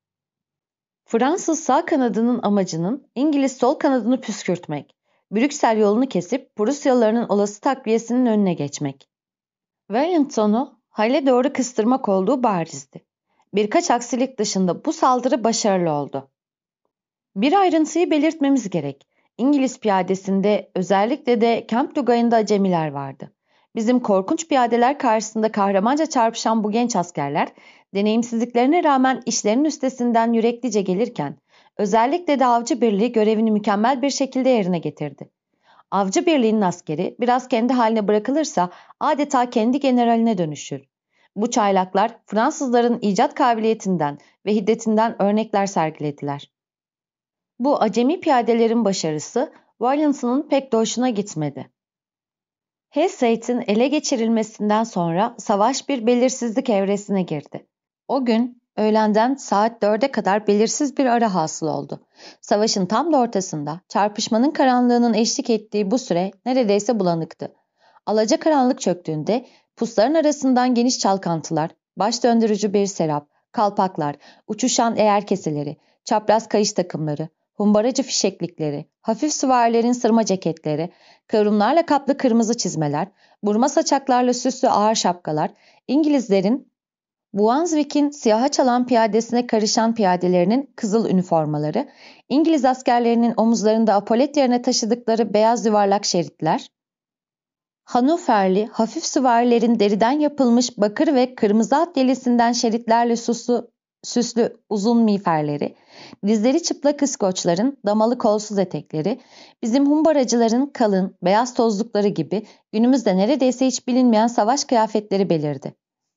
Fransız sağ kanadının amacının İngiliz sol kanadını püskürtmek, Brüksel yolunu kesip Prusyalıların olası takviyesinin önüne geçmek. Wellington'u hale doğru kıstırmak olduğu barizdi. Birkaç aksilik dışında bu saldırı başarılı oldu. Bir ayrıntıyı belirtmemiz gerek. İngiliz piyadesinde özellikle de Kemp Tugayı'nda acemiler vardı. Bizim korkunç piyadeler karşısında kahramanca çarpışan bu genç askerler, deneyimsizliklerine rağmen işlerinin üstesinden yüreklice gelirken, Özellikle de Avcı Birliği görevini mükemmel bir şekilde yerine getirdi. Avcı Birliği'nin askeri biraz kendi haline bırakılırsa adeta kendi generaline dönüşür. Bu çaylaklar Fransızların icat kabiliyetinden ve hiddetinden örnekler sergilediler. Bu acemi piyadelerin başarısı Wellington'un pek de hoşuna gitmedi. Hastings ele geçirilmesinden sonra savaş bir belirsizlik evresine girdi. O gün öğlenden saat dörde kadar belirsiz bir ara hasıl oldu. Savaşın tam da ortasında çarpışmanın karanlığının eşlik ettiği bu süre neredeyse bulanıktı. Alacakaranlık çöktüğünde pusların arasından geniş çalkantılar, baş döndürücü bir serap, kalpaklar, uçuşan eğer keseleri, çapraz kayış takımları, humbaracı fişeklikleri, hafif süvarilerin sırma ceketleri, kıvrımlarla kaplı kırmızı çizmeler, burma saçaklarla süslü ağır şapkalar, İngilizlerin Brunswick'in siyaha çalan piyadesine karışan piyadelerinin kızıl üniformaları, İngiliz askerlerinin omuzlarında apolet yerine taşıdıkları beyaz yuvarlak şeritler, Hanöferli hafif süvarilerin deriden yapılmış bakır ve kırmızı at yelisinden şeritlerle süslü, süslü uzun miğferleri, dizleri çıplak İskoçların damalı kolsuz etekleri, bizim humbaracıların kalın, beyaz tozlukları gibi günümüzde neredeyse hiç bilinmeyen savaş kıyafetleri belirdi.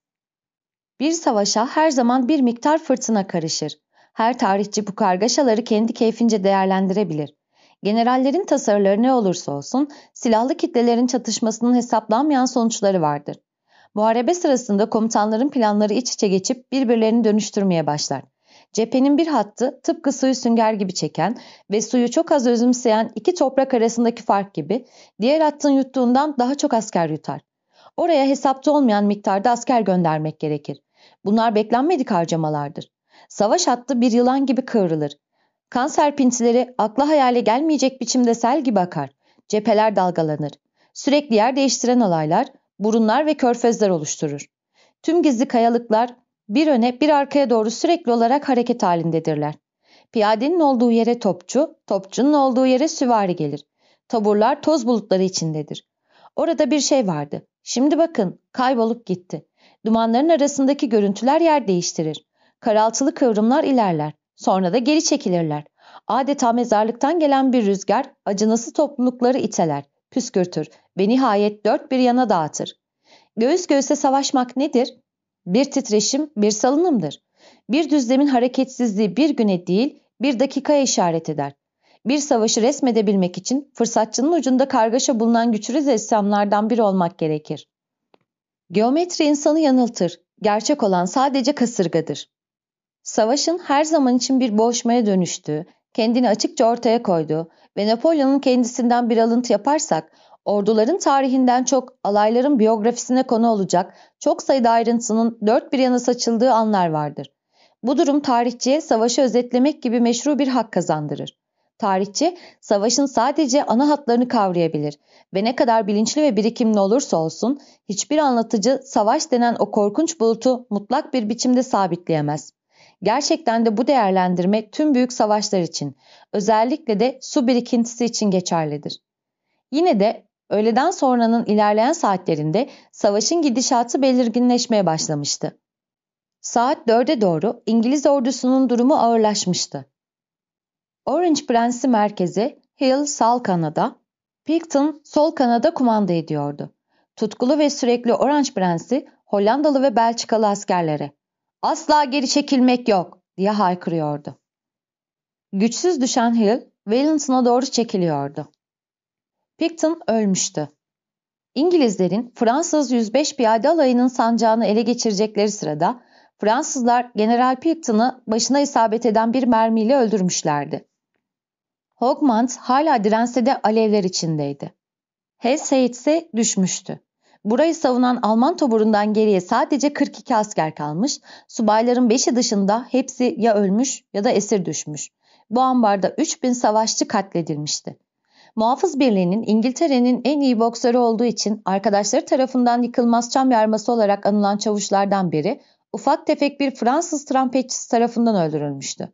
Bir savaşa her zaman bir miktar fırtına karışır. Her tarihçi bu kargaşaları kendi keyfince değerlendirebilir. Generallerin tasarıları ne olursa olsun silahlı kitlelerin çatışmasının hesaplanmayan sonuçları vardır. Muharebe sırasında komutanların planları iç içe geçip birbirlerini dönüştürmeye başlar. Cephenin bir hattı tıpkı suyu sünger gibi çeken ve suyu çok az özümseyen iki toprak arasındaki fark gibi diğer hattın yuttuğundan daha çok asker yutar. Oraya hesapta olmayan miktarda asker göndermek gerekir. Bunlar beklenmedik harcamalardır. Savaş hattı bir yılan gibi kıvrılır. Kan serpintileri akla hayale gelmeyecek biçimde sel gibi akar. Cepheler dalgalanır. Sürekli yer değiştiren olaylar, burunlar ve körfezler oluşturur. Tüm gizli kayalıklar bir öne bir arkaya doğru sürekli olarak hareket halindedirler. Piyadenin olduğu yere topçu, topçunun olduğu yere süvari gelir. Taburlar toz bulutları içindedir. Orada bir şey vardı. Şimdi bakın, kaybolup gitti. Dumanların arasındaki görüntüler yer değiştirir. Karaltılı kıvrımlar ilerler. Sonra da geri çekilirler. Adeta mezarlıktan gelen bir rüzgar acınası toplulukları iteler, püskürtür ve nihayet dört bir yana dağıtır. Göğüs göğüse savaşmak nedir? Bir titreşim, bir salınımdır. Bir düzlemin hareketsizliği bir güne değil, bir dakikaya işaret eder. Bir savaşı resmedebilmek için fırsatçının ucunda kargaşa bulunan güçlü ressamlardan biri olmak gerekir. Geometri insanı yanıltır. Gerçek olan sadece kasırgadır. Savaşın her zaman için bir boğuşmaya dönüştüğü, kendini açıkça ortaya koyduğu ve Napolyon'un kendisinden bir alıntı yaparsak, orduların tarihinden çok alayların biyografisine konu olacak çok sayıda ayrıntının dört bir yana saçıldığı anlar vardır. Bu durum tarihçiye savaşı özetlemek gibi meşru bir hak kazandırır. Tarihçi, savaşın sadece ana hatlarını kavrayabilir ve ne kadar bilinçli ve birikimli olursa olsun, hiçbir anlatıcı savaş denen o korkunç bulutu mutlak bir biçimde sabitleyemez. Gerçekten de bu değerlendirme tüm büyük savaşlar için, özellikle de su birikintisi için geçerlidir. Yine de öğleden sonranın ilerleyen saatlerinde savaşın gidişatı belirginleşmeye başlamıştı. Saat dörde doğru İngiliz ordusunun durumu ağırlaşmıştı. Orange Prensi merkezi Hill sağ kanada, Picton sol kanada kumanda ediyordu. Tutkulu ve sürekli Orange Prensi Hollandalı ve Belçikalı askerlere "Asla geri çekilmek yok!" diye haykırıyordu. Güçsüz düşen Hill, Wellington'a doğru çekiliyordu. Picton ölmüştü. İngilizlerin Fransız yüz beş piyade alayının sancağını ele geçirecekleri sırada Fransızlar General Picton'ı başına isabet eden bir mermiyle öldürmüşlerdi. Hougoumont hala dirense de alevler içindeydi. Hastings ise düşmüştü. Burayı savunan Alman taburundan geriye sadece kırk iki asker kalmış, subayların beşi dışında hepsi ya ölmüş ya da esir düşmüş. Bu ambarda üç bin savaşçı katledilmişti. Muhafız Birliği'nin İngiltere'nin en iyi boksörü olduğu için arkadaşları tarafından yıkılmaz çam yarması olarak anılan çavuşlardan biri, ufak tefek bir Fransız trampetçisi tarafından öldürülmüştü.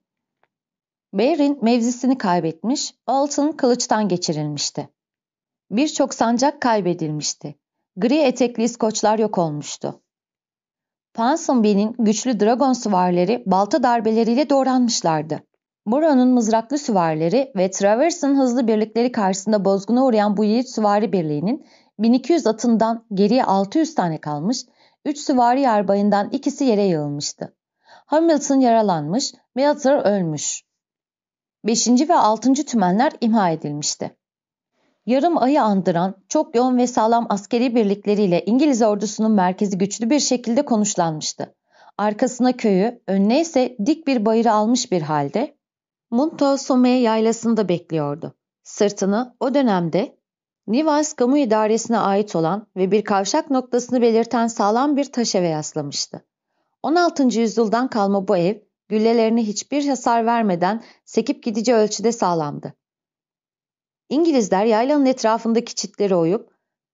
Beyrin mevzisini kaybetmiş, Alton kılıçtan geçirilmişti. Birçok sancak kaybedilmişti. Gri etekli İskoçlar yok olmuştu. Ponsonby'nin güçlü dragon süvarileri balta darbeleriyle doğranmışlardı. Buranın mızraklı süvarileri ve Travers'ın hızlı birlikleri karşısında bozguna uğrayan bu yiğit süvari birliğinin bin iki yüz atından geriye altı yüz tane kalmış, üç süvari yarbayından ikisi yere yığılmıştı. Hamilton yaralanmış, Military ölmüş. Beşinci ve altıncı tümenler imha edilmişti. Yarım ayı andıran çok yoğun ve sağlam askeri birlikleriyle İngiliz ordusunun merkezi güçlü bir şekilde konuşlanmıştı. Arkasına köyü, önüne ise dik bir bayırı almış bir halde Montausomme yaylasında bekliyordu. Sırtını o dönemde Nivelles Kamu İdaresi'ne ait olan ve bir kavşak noktasını belirten sağlam bir taş eve yaslamıştı. on altıncı yüzyıldan kalma bu ev, güllelerine hiçbir hasar vermeden sekip gidici ölçüde sağlamdı. İngilizler yaylanın etrafındaki çitleri oyup,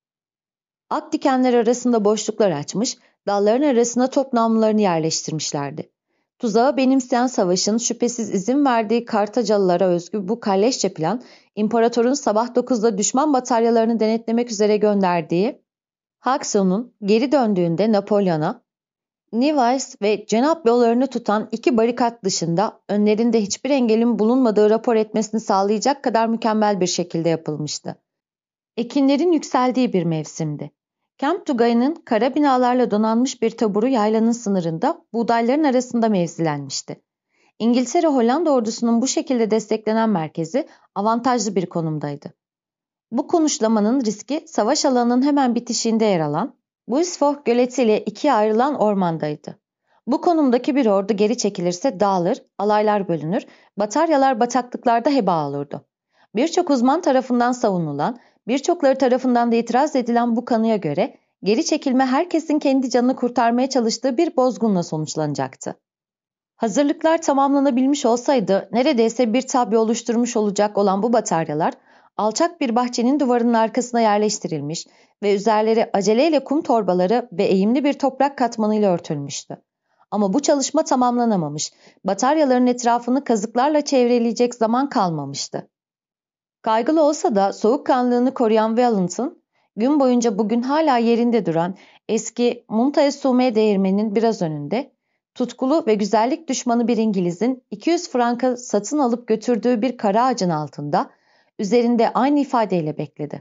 ak dikenler arasında boşluklar açmış, dalların arasına top namlularını yerleştirmişlerdi. Tuzağı benimseyen savaşın şüphesiz izin verdiği Kartacalılara özgü bu kalleşçe plan, imparatorun sabah dokuzda düşman bataryalarını denetlemek üzere gönderdiği Haxon'un geri döndüğünde Napolyon'a, Nivelles ve Cenap yollarını tutan iki barikat dışında önlerinde hiçbir engelin bulunmadığı rapor etmesini sağlayacak kadar mükemmel bir şekilde yapılmıştı. Ekinlerin yükseldiği bir mevsimdi. Camp Tugay'ın kara binalarla donanmış bir taburu yaylanın sınırında buğdayların arasında mevzilenmişti. İngiltere-Hollanda ordusunun bu şekilde desteklenen merkezi avantajlı bir konumdaydı. Bu konuşlamanın riski savaş alanının hemen bitişiğinde yer alan Buisfort Göleti ile ikiye ayrılan ormandaydı. Bu konumdaki bir ordu geri çekilirse dağılır, alaylar bölünür, bataryalar bataklıklarda heba olurdu. Birçok uzman tarafından savunulan, birçokları tarafından da itiraz edilen bu kanıya göre geri çekilme herkesin kendi canını kurtarmaya çalıştığı bir bozgunla sonuçlanacaktı. Hazırlıklar tamamlanabilmiş olsaydı neredeyse bir tablo oluşturmuş olacak olan bu bataryalar alçak bir bahçenin duvarının arkasına yerleştirilmiş ve üzerleri aceleyle kum torbaları ve eğimli bir toprak katmanıyla örtülmüştü. Ama bu çalışma tamamlanamamış, bataryaların etrafını kazıklarla çevreleyecek zaman kalmamıştı. Kaygılı olsa da soğukkanlılığını koruyan Wellington, gün boyunca bugün hala yerinde duran eski Montausomme değirmeninin biraz önünde, tutkulu ve güzellik düşmanı bir İngiliz'in iki yüz franka satın alıp götürdüğü bir kara ağacın altında, üzerinde aynı ifadeyle bekledi.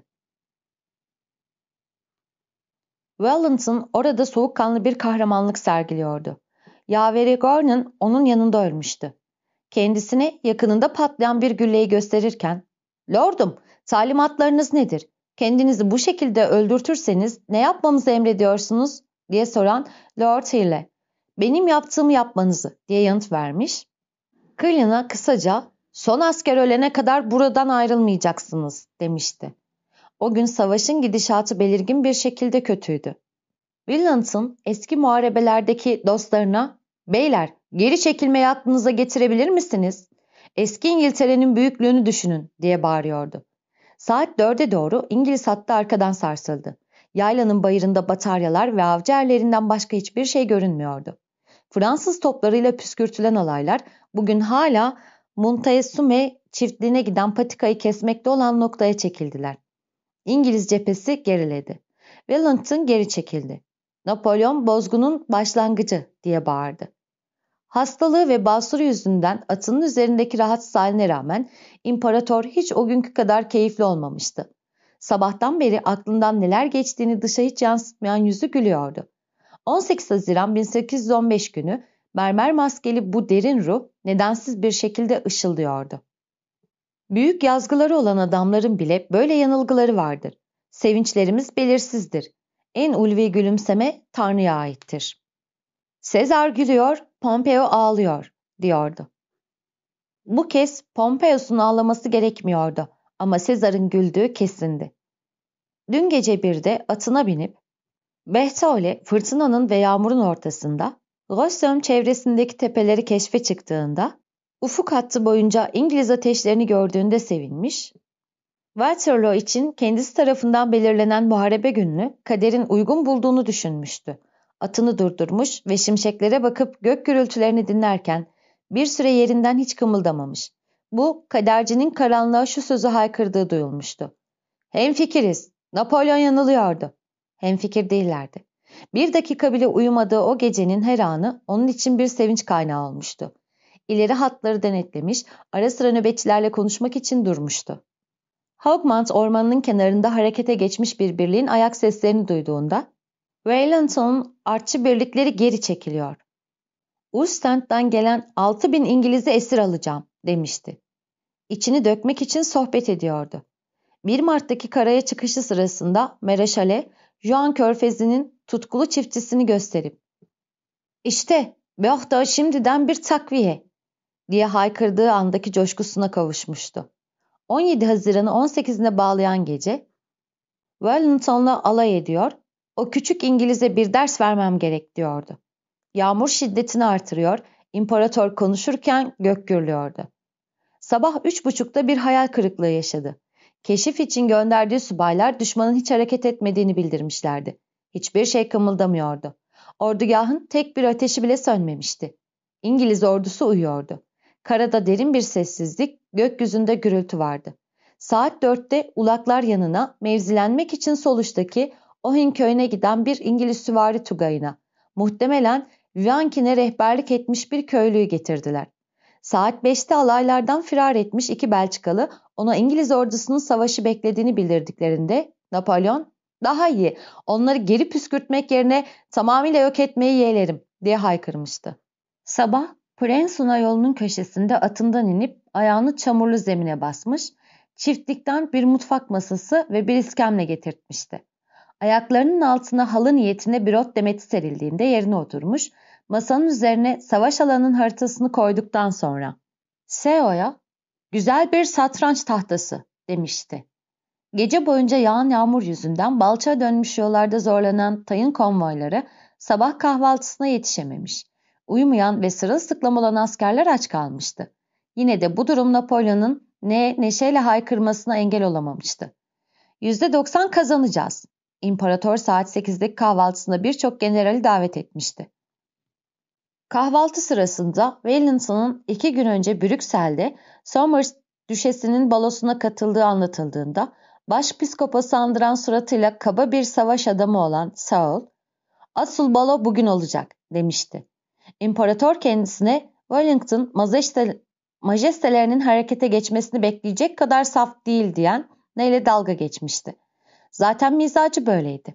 Wellington orada soğukkanlı bir kahramanlık sergiliyordu. Yaveri Gordon onun yanında ölmüştü. Kendisine yakınında patlayan bir gülleyi gösterirken, "Lordum, talimatlarınız nedir? Kendinizi bu şekilde öldürtürseniz ne yapmamızı emrediyorsunuz?" diye soran Lord Hill'e, "Benim yaptığımı yapmanızı," diye yanıt vermiş. Cullen'a kısaca, "Son asker ölene kadar buradan ayrılmayacaksınız," demişti. O gün savaşın gidişatı belirgin bir şekilde kötüydü. Wellington eski muharebelerdeki dostlarına, "Beyler, geri çekilmeyi aklınıza getirebilir misiniz? Eski İngiltere'nin büyüklüğünü düşünün," diye bağırıyordu. Saat dörde doğru İngiliz hattı arkadan sarsıldı. Yaylanın bayırında bataryalar ve avcı erlerinden başka hiçbir şey görünmüyordu. Fransız toplarıyla püskürtülen alaylar bugün hala Montausomme çiftliğine giden patikayı kesmekte olan noktaya çekildiler. İngiliz cephesi geriledi. Wellington geri çekildi. "Napolyon bozgunun başlangıcı," diye bağırdı. Hastalığı ve basuru yüzünden atının üzerindeki rahatsız haline rağmen imparator hiç o günkü kadar keyifli olmamıştı. Sabahtan beri aklından neler geçtiğini dışa hiç yansıtmayan yüzü gülüyordu. on sekiz Haziran bin sekiz yüz on beş günü mermer maskeli bu derin ruh nedensiz bir şekilde ışıldıyordu. Büyük yazgıları olan adamların bile böyle yanılgıları vardır. Sevinçlerimiz belirsizdir. En ulvi gülümseme Tanrı'ya aittir. Sezar gülüyor, Pompeo ağlıyor, diyordu. Bu kez Pompeius'un ağlaması gerekmiyordu ama Sezar'ın güldüğü kesindi. Dün gece birde atına binip Behtole fırtınanın ve yağmurun ortasında Rossomme çevresindeki tepeleri keşfe çıktığında ufuk hattı boyunca İngiliz ateşlerini gördüğünde sevinmiş, Waterloo için kendisi tarafından belirlenen muharebe gününü kaderin uygun bulduğunu düşünmüştü. Atını durdurmuş ve şimşeklere bakıp gök gürültülerini dinlerken bir süre yerinden hiç kımıldamamış. Bu kadercinin karanlığa şu sözü haykırdığı duyulmuştu: "Hemfikiriz, Napolyon yanılıyordu." Hemfikir değillerdi. Bir dakika bile uyumadığı o gecenin her anı onun için bir sevinç kaynağı olmuştu. İleri hatları denetlemiş, ara sıra nöbetçilerle konuşmak için durmuştu. Hougoumont ormanının kenarında harekete geçmiş bir birliğin ayak seslerini duyduğunda, Wellington'un artçı birlikleri geri çekiliyor. Ostend'den gelen altı bin İngiliz'i esir alacağım demişti. İçini dökmek için sohbet ediyordu. bir Mart'taki karaya çıkışı sırasında Mereşale, Juan Körfezi'nin tutkulu çiftçisini gösterip "İşte Beoh'da şimdiden bir takviye" diye haykırdığı andaki coşkusuna kavuşmuştu. on yedi Haziran'ı on sekizine bağlayan gece, Wellington'la alay ediyor, "O küçük İngiliz'e bir ders vermem gerek" diyordu. Yağmur şiddetini artırıyor, imparator konuşurken gök gürlüyordu. Sabah üç buçukta bir hayal kırıklığı yaşadı. Keşif için gönderdiği subaylar düşmanın hiç hareket etmediğini bildirmişlerdi. Hiçbir şey kımıldamıyordu. Ordugahın tek bir ateşi bile sönmemişti. İngiliz ordusu uyuyordu. Karada derin bir sessizlik, gökyüzünde gürültü vardı. Saat dörtte ulaklar yanına mevzilenmek için Soluş'taki Ohin köyüne giden bir İngiliz süvari tugayına, muhtemelen Viankin'e rehberlik etmiş bir köylüyü getirdiler. Saat beşte alaylardan firar etmiş iki Belçikalı ona İngiliz ordusunun savaşı beklediğini bildirdiklerinde Napolyon, "Daha iyi, onları geri püskürtmek yerine tamamıyla yok etmeyi yeğlerim" diye haykırmıştı. Sabah Prensuna yolunun köşesinde atından inip ayağını çamurlu zemine basmış, çiftlikten bir mutfak masası ve bir iskemle getirtmişti. Ayaklarının altına halı niyetine bir ot demeti serildiğinde yerine oturmuş, masanın üzerine savaş alanının haritasını koyduktan sonra Seo'ya "Güzel bir satranç tahtası" demişti. Gece boyunca yağan yağmur yüzünden balçağa dönmüş yollarda zorlanan tayın konvoyları sabah kahvaltısına yetişememiş. Uyumayan ve sırılsıklam olan askerler aç kalmıştı. Yine de bu durum Napolyon'un ne neşeyle haykırmasına engel olamamıştı. yüzde doksan kazanacağız. İmparator saat sekizdeki kahvaltısında birçok generali davet etmişti. Kahvaltı sırasında Wellington'un iki gün önce Brüksel'de Somers düşesinin balosuna katıldığı anlatıldığında başpiskoposu andıran suratıyla kaba bir savaş adamı olan Saul, "Asıl balo bugün olacak" demişti. İmparator kendisine Wellington majeste, majestelerinin harekete geçmesini bekleyecek kadar saf değil diyen neyle dalga geçmişti. Zaten mizacı böyleydi.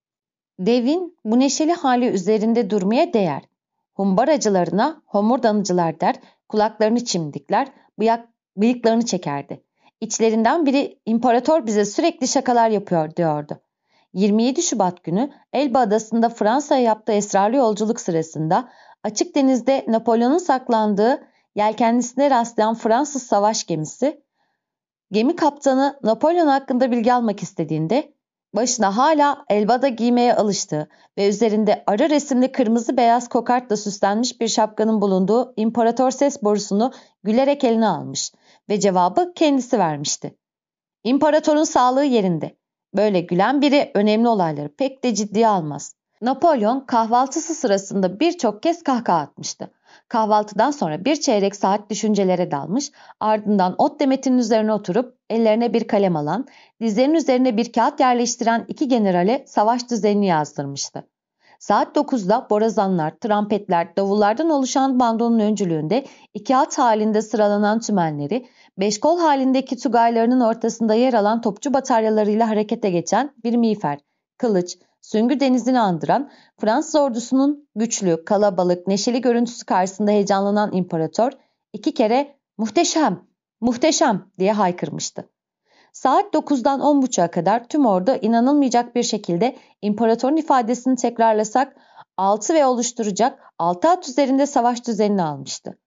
Devin bu neşeli hali üzerinde durmaya değer. Humbaracılarına homurdanıcılar der, kulaklarını çimdikler, bıyak, bıyıklarını çekerdi. İçlerinden biri "İmparator bize sürekli şakalar yapıyor" diyordu. yirmi yedi Şubat günü Elba Adası'nda Fransa'ya yaptığı esrarlı yolculuk sırasında açık denizde Napolyon'un saklandığı yelkenlisine rastlayan Fransız savaş gemisi, gemi kaptanı Napolyon hakkında bilgi almak istediğinde başına hala elbada giymeye alıştığı ve üzerinde arı resimli kırmızı beyaz kokartla süslenmiş bir şapkanın bulunduğu imparator ses borusunu gülerek eline almış ve cevabı kendisi vermişti. İmparatorun sağlığı yerinde. Böyle gülen biri önemli olayları pek de ciddiye almaz. Napolyon kahvaltısı sırasında birçok kez kahkaha atmıştı. Kahvaltıdan sonra bir çeyrek saat düşüncelere dalmış, ardından ot demetinin üzerine oturup ellerine bir kalem alan, dizlerinin üzerine bir kağıt yerleştiren iki generale savaş düzenini yazdırmıştı. Saat dokuzda borazanlar, trampetler, davullardan oluşan bandonun öncülüğünde iki at halinde sıralanan tümenleri, beş kol halindeki tugaylarının ortasında yer alan topçu bataryalarıyla harekete geçen bir miğfer, kılıç, süngü denizini andıran Fransız ordusunun güçlü, kalabalık, neşeli görüntüsü karşısında heyecanlanan imparator iki kere "Muhteşem, muhteşem" diye haykırmıştı. Saat dokuzdan on buçuğa kadar tüm ordu inanılmayacak bir şekilde imparatorun ifadesini tekrarlasak altı ve oluşturacak altı at üzerinde savaş düzenini almıştı.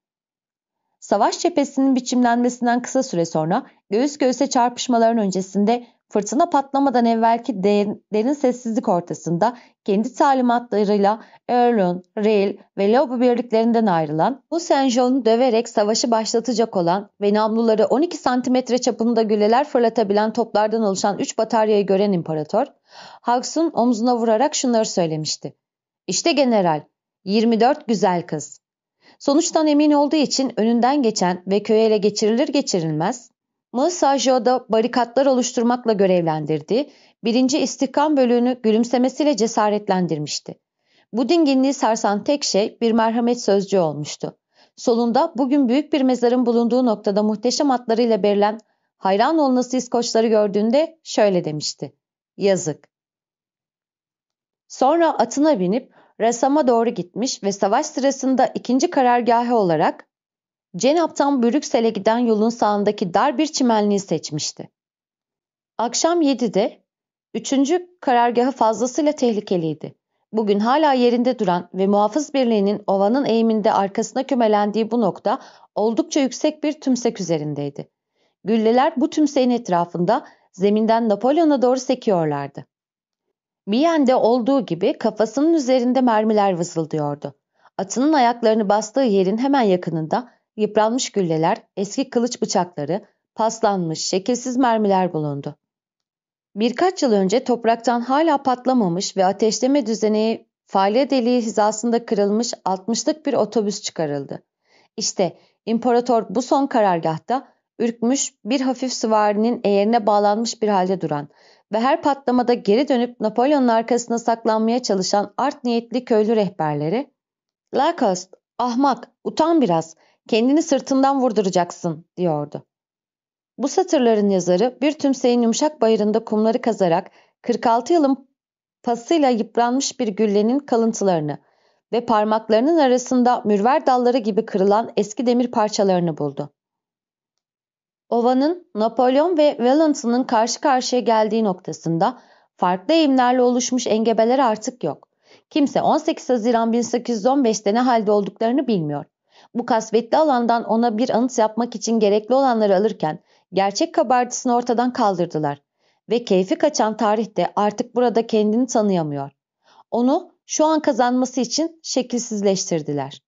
Savaş cephesinin biçimlenmesinden kısa süre sonra göğüs göğüse çarpışmaların öncesinde fırtına patlamadan evvelki derin, derin sessizlik ortasında kendi talimatlarıyla Erlon, Reil ve Lobo birliklerinden ayrılan, bu Saint-Jean'u döverek savaşı başlatacak olan ve namluları on iki santimetre çapında güleler fırlatabilen toplardan oluşan üç bataryayı gören imparator, Hawks'un omzuna vurarak şunları söylemişti. "İşte general, yirmi dört güzel kız." Sonuçtan emin olduğu için önünden geçen ve köye ele geçirilir geçirilmez, Mısajio'da barikatlar oluşturmakla görevlendirdiği birinci İstihkam Bölüğünü gülümsemesiyle cesaretlendirmişti. Bu dinginliği sarsan tek şey bir merhamet sözcüğü olmuştu. Solunda bugün büyük bir mezarın bulunduğu noktada muhteşem atlarıyla berilen hayran olması İskoçları gördüğünde şöyle demişti. Yazık. Sonra atına binip Ressam'a doğru gitmiş ve savaş sırasında ikinci karargahı olarak Cenap'tan Brüksel'e giden yolun sağındaki dar bir çimenliği seçmişti. Akşam yedide üçüncü karargahı fazlasıyla tehlikeliydi. Bugün hala yerinde duran ve muhafız birliğinin ovanın eğiminde arkasına kümelendiği bu nokta oldukça yüksek bir tümsek üzerindeydi. Gülleler bu tümseğin etrafında zeminden Napolyon'a doğru sekiyorlardı. Bir yanda olduğu gibi kafasının üzerinde mermiler vızıldıyordu. Atının ayaklarını bastığı yerin hemen yakınında yıpranmış gülleler, eski kılıç bıçakları, paslanmış, şekilsiz mermiler bulundu. Birkaç yıl önce topraktan hala patlamamış ve ateşleme düzeneği fare deliği hizasında kırılmış altmışlık bir otobüs çıkarıldı. İşte imparator bu son karargahta ürkmüş bir hafif süvarinin eğerine bağlanmış bir halde duran ve her patlamada geri dönüp Napolyon'un arkasına saklanmaya çalışan art niyetli köylü rehberleri "Lacoste, ahmak, utan biraz, kendini sırtından vurduracaksın," diyordu. Bu satırların yazarı bir tümseyin yumuşak bayırında kumları kazarak kırk altı yılın pasıyla yıpranmış bir güllenin kalıntılarını ve parmaklarının arasında mürver dalları gibi kırılan eski demir parçalarını buldu. Ovanın Napolyon ve Wellington'ın karşı karşıya geldiği noktasında farklı eğimlerle oluşmuş engebeler artık yok. Kimse on sekiz Haziran bin sekiz yüz on beşte ne halde olduklarını bilmiyor. Bu kasvetli alandan ona bir anıt yapmak için gerekli olanları alırken gerçek kabartısını ortadan kaldırdılar ve keyfi kaçan tarihte artık burada kendini tanıyamıyor. Onu şu an kazanması için şekilsizleştirdiler.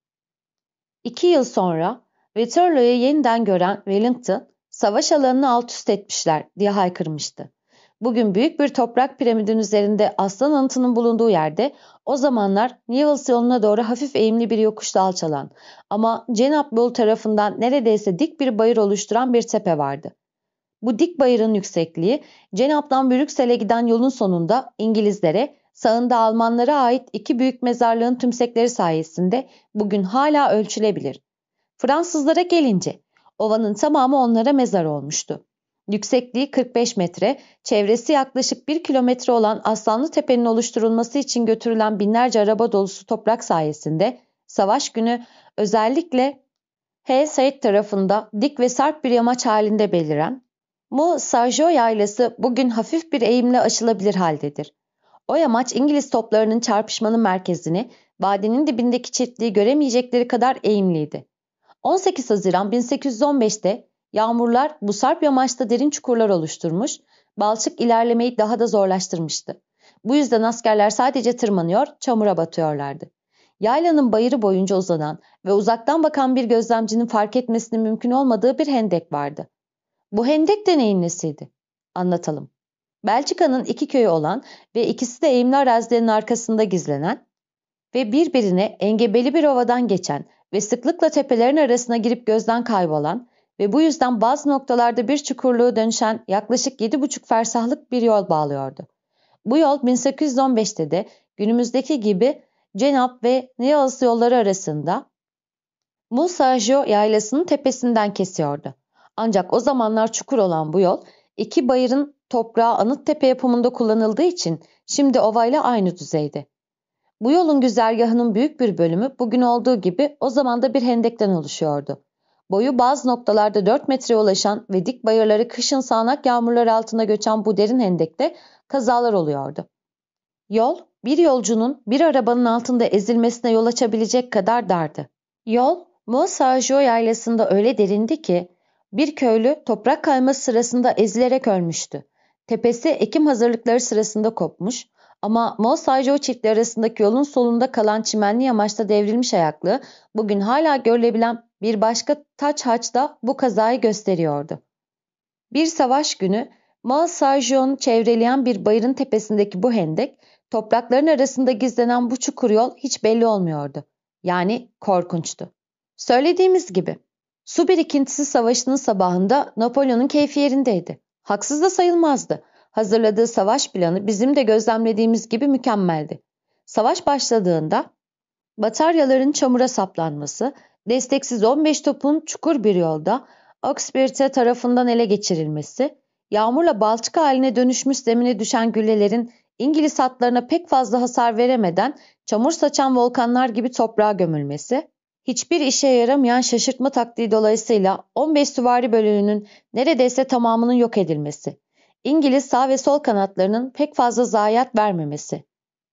İki yıl sonra Waterloo'yu yeniden gören Wellington, "Savaş alanını alt üst etmişler," diye haykırmıştı. Bugün büyük bir toprak piramidin üzerinde aslan anıtının bulunduğu yerde o zamanlar Nivelles yoluna doğru hafif eğimli bir yokuşta alçalan ama Cenap yolu tarafından neredeyse dik bir bayır oluşturan bir tepe vardı. Bu dik bayırın yüksekliği Cenap'tan Brüksel'e giden yolun sonunda İngilizlere, sağında Almanlara ait iki büyük mezarlığın tümsekleri sayesinde bugün hala ölçülebilir. Fransızlara gelince ovanın tamamı onlara mezar olmuştu. Yüksekliği kırk beş metre, çevresi yaklaşık bir kilometre olan Aslanlı Tepe'nin oluşturulması için götürülen binlerce araba dolusu toprak sayesinde savaş günü özellikle H. Said tarafında dik ve sarp bir yamaç halinde beliren Mu Sarjo yaylası bugün hafif bir eğimle aşılabilir haldedir. O yamaç İngiliz toplarının çarpışmanın merkezini, vadinin dibindeki çiftliği göremeyecekleri kadar eğimliydi. on sekiz Haziran bin sekiz yüz on beşte yağmurlar bu sarp yamaçta derin çukurlar oluşturmuş, balçık ilerlemeyi daha da zorlaştırmıştı. Bu yüzden askerler sadece tırmanıyor, çamura batıyorlardı. Yaylanın bayırı boyunca uzanan ve uzaktan bakan bir gözlemcinin fark etmesinin mümkün olmadığı bir hendek vardı. Bu hendek de neyin nesiydi? Anlatalım. Belçika'nın iki köyü olan ve ikisi de eğimli arazilerin arkasında gizlenen ve birbirine engebeli bir ovadan geçen ve sıklıkla tepelerin arasına girip gözden kaybolan ve bu yüzden bazı noktalarda bir çukurluğa dönüşen yaklaşık yedi buçuk fersahlık bir yol bağlıyordu. Bu yol bin sekiz yüz on beşte de günümüzdeki gibi Cenap ve Nivelles yolları arasında Mussajo yaylasının tepesinden kesiyordu. Ancak o zamanlar çukur olan bu yol iki bayırın toprağı Anıttepe yapımında kullanıldığı için şimdi ovayla aynı düzeyde. Bu yolun güzergahının büyük bir bölümü bugün olduğu gibi o zaman da bir hendekten oluşuyordu. Boyu bazı noktalarda dört metreye ulaşan ve dik bayırları kışın sağanak yağmurlar altında göçen bu derin hendekte kazalar oluyordu. Yol, bir yolcunun bir arabanın altında ezilmesine yol açabilecek kadar dardı. Yol, Mussajo yaylasında öyle derindi ki bir köylü toprak kayması sırasında ezilerek ölmüştü. Tepesi ekim hazırlıkları sırasında kopmuş ama Mussajo çiftliği arasındaki yolun solunda kalan çimenli yamaçta devrilmiş ayaklığı bugün hala görülebilen bir başka taç haç da bu kazayı gösteriyordu. Bir savaş günü Mussajo'nu çevreleyen bir bayırın tepesindeki bu hendek, toprakların arasında gizlenen bu çukur yol hiç belli olmuyordu. Yani korkunçtu. Söylediğimiz gibi su birikintisi savaşının sabahında Napolyon'un keyfi yerindeydi. Haksız da sayılmazdı. Hazırladığı savaş planı bizim de gözlemlediğimiz gibi mükemmeldi. Savaş başladığında bataryaların çamura saplanması, desteksiz on beş topun çukur bir yolda Oxford'e tarafından ele geçirilmesi, yağmurla balçık haline dönüşmüş zemine düşen güllelerin İngiliz hatlarına pek fazla hasar veremeden çamur saçan volkanlar gibi toprağa gömülmesi, hiçbir işe yaramayan şaşırtma taktiği dolayısıyla on beş süvari bölüğünün neredeyse tamamının yok edilmesi, İngiliz sağ ve sol kanatlarının pek fazla zayiat vermemesi.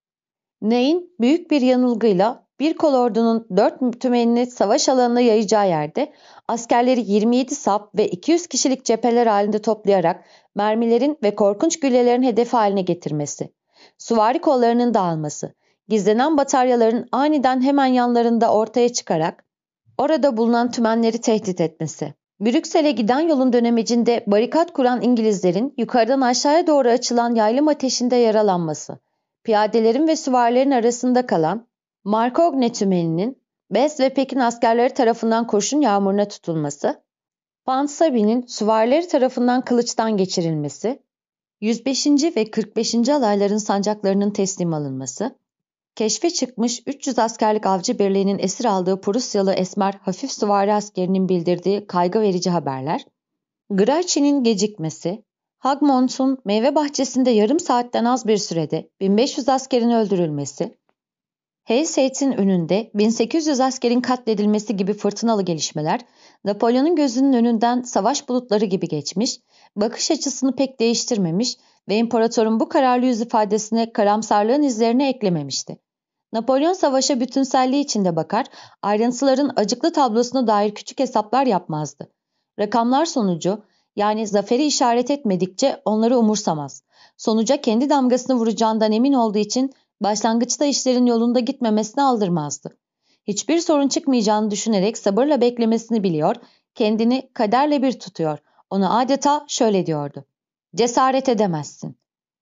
Ney'in büyük bir yanılgıyla bir kol ordunun dört tümenini savaş alanına yayacağı yerde askerleri yirmi yedi sap ve iki yüz kişilik cepheler halinde toplayarak mermilerin ve korkunç güllelerin hedefi haline getirmesi, süvari kollarının dağılması, gizlenen bataryaların aniden hemen yanlarında ortaya çıkarak orada bulunan tümenleri tehdit etmesi. Brüksel'e giden yolun dönemecinde barikat kuran İngilizlerin yukarıdan aşağıya doğru açılan yaylım ateşinde yaralanması, piyadelerin ve süvarilerin arasında kalan Marcogne tümeninin Bes ve Pekin askerleri tarafından kurşun yağmuruna tutulması, Ponsonby'nin süvarileri tarafından kılıçtan geçirilmesi, yüz beşinci ve kırk beşinci alayların sancaklarının teslim alınması, keşfe çıkmış üç yüz askerlik avcı birliğinin esir aldığı Prusyalı esmer hafif süvari askerinin bildirdiği kaygı verici haberler, Grouchy'nin gecikmesi, Hagmont'un meyve bahçesinde yarım saatten az bir sürede bin beş yüz askerin öldürülmesi, Hayseat'in önünde bin sekiz yüz askerin katledilmesi gibi fırtınalı gelişmeler, Napolyon'un gözünün önünden savaş bulutları gibi geçmiş, bakış açısını pek değiştirmemiş ve imparatorun bu kararlı yüz ifadesine karamsarlığın izlerini eklememişti. Napolyon savaşa bütünselliği içinde bakar, ayrıntıların acıklı tablosuna dair küçük hesaplar yapmazdı. Rakamlar sonucu, yani zaferi işaret etmedikçe onları umursamaz. Sonuca kendi damgasını vuracağından emin olduğu için başlangıçta işlerin yolunda gitmemesine aldırmazdı. Hiçbir sorun çıkmayacağını düşünerek sabırla beklemesini biliyor, kendini kaderle bir tutuyor. Ona adeta şöyle diyordu: "Cesaret edemezsin."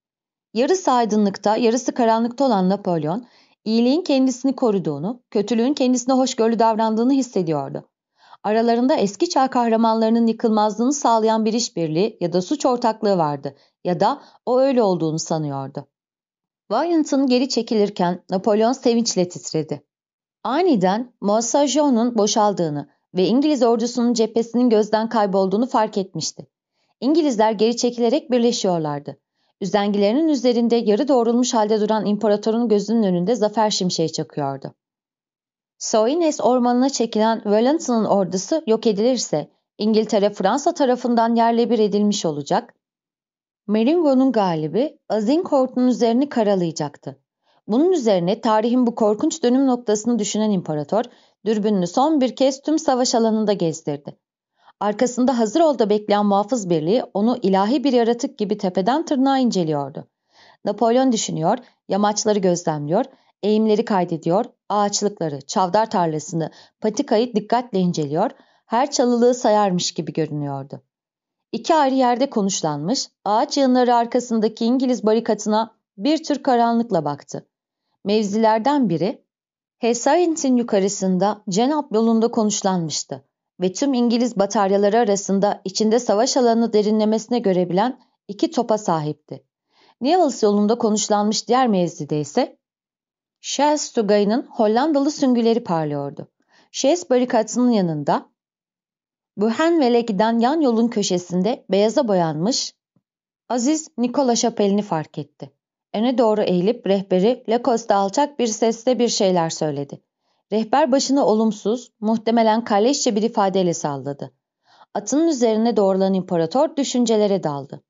Yarısı aydınlıkta, yarısı karanlıkta olan Napolyon, iyiliğin kendisini koruduğunu, kötülüğün kendisine hoşgörülü davrandığını hissediyordu. Aralarında eski çağ kahramanlarının yıkılmazlığını sağlayan bir işbirliği ya da suç ortaklığı vardı ya da o öyle olduğunu sanıyordu. Wellington geri çekilirken Napolyon sevinçle titredi. Aniden Monsajo'nun boşaldığını ve İngiliz ordusunun cephesinin gözden kaybolduğunu fark etmişti. İngilizler geri çekilerek birleşiyorlardı. Üzengilerinin üzerinde yarı doğrulmuş halde duran imparatorun gözünün önünde zafer şimşeği çakıyordu. Soignes ormanına çekilen Wellington'un ordusu yok edilirse İngiltere Fransa tarafından yerle bir edilmiş olacak. Marengo'nun galibi Azincourt'un üzerini karalayacaktı. Bunun üzerine tarihin bu korkunç dönüm noktasını düşünen imparator dürbününü son bir kez tüm savaş alanında gezdirdi. Arkasında hazır olda bekleyen muhafız birliği onu ilahi bir yaratık gibi tepeden tırnağa inceliyordu. Napolyon düşünüyor, yamaçları gözlemliyor, eğimleri kaydediyor, ağaçlıkları, çavdar tarlasını, patikayı dikkatle inceliyor, her çalılığı sayarmış gibi görünüyordu. İki ayrı yerde konuşlanmış, ağaç yığınları arkasındaki İngiliz barikatına bir tür karanlıkla baktı. Mevzilerden biri, Hayseat'in yukarısında Cenab yolunda konuşlanmıştı ve tüm İngiliz bataryaları arasında içinde savaş alanını derinlemesine görebilen iki topa sahipti. Newells yolunda konuşlanmış diğer mevzide ise Schells tugayının Hollandalı süngüleri parlıyordu. Schells barikatının yanında Buchenwald'e giden yan yolun köşesinde beyaza boyanmış Aziz Nikola şapelini fark etti. Öne doğru eğilip rehberi Lacoste alçak bir sesle bir şeyler söyledi. Rehber başını olumsuz, muhtemelen kalleşçe bir ifadeyle salladı. Atının üzerine doğrulan imparator düşüncelere daldı.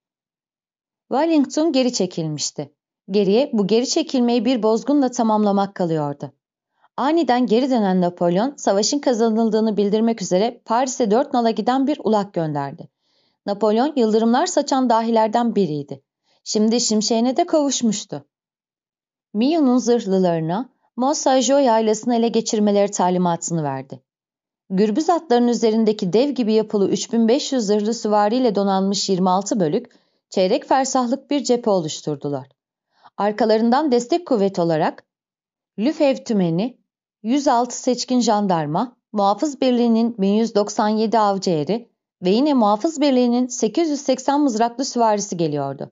Wellington geri çekilmişti. Geriye bu geri çekilmeyi bir bozgunla tamamlamak kalıyordu. Aniden geri dönen Napolyon, savaşın kazanıldığını bildirmek üzere Paris'e dört nala giden bir ulak gönderdi. Napolyon yıldırımlar saçan dahilerden biriydi. Şimdi şimşeğine de kavuşmuştu. Milhaud'un zırhlılarına Monsajo yaylasını ele geçirmeleri talimatını verdi. Gürbüz atların üzerindeki dev gibi yapılı üç bin beş yüz zırhlı süvariyle donanmış yirmi altı bölük, çeyrek fersahlık bir cephe oluşturdular. Arkalarından destek kuvvet olarak Lefebvre tümeni, yüz altı seçkin jandarma, muhafız birliğinin bin yüz doksan yedi avcı eri ve yine muhafız birliğinin sekiz yüz seksen mızraklı süvarisi geliyordu.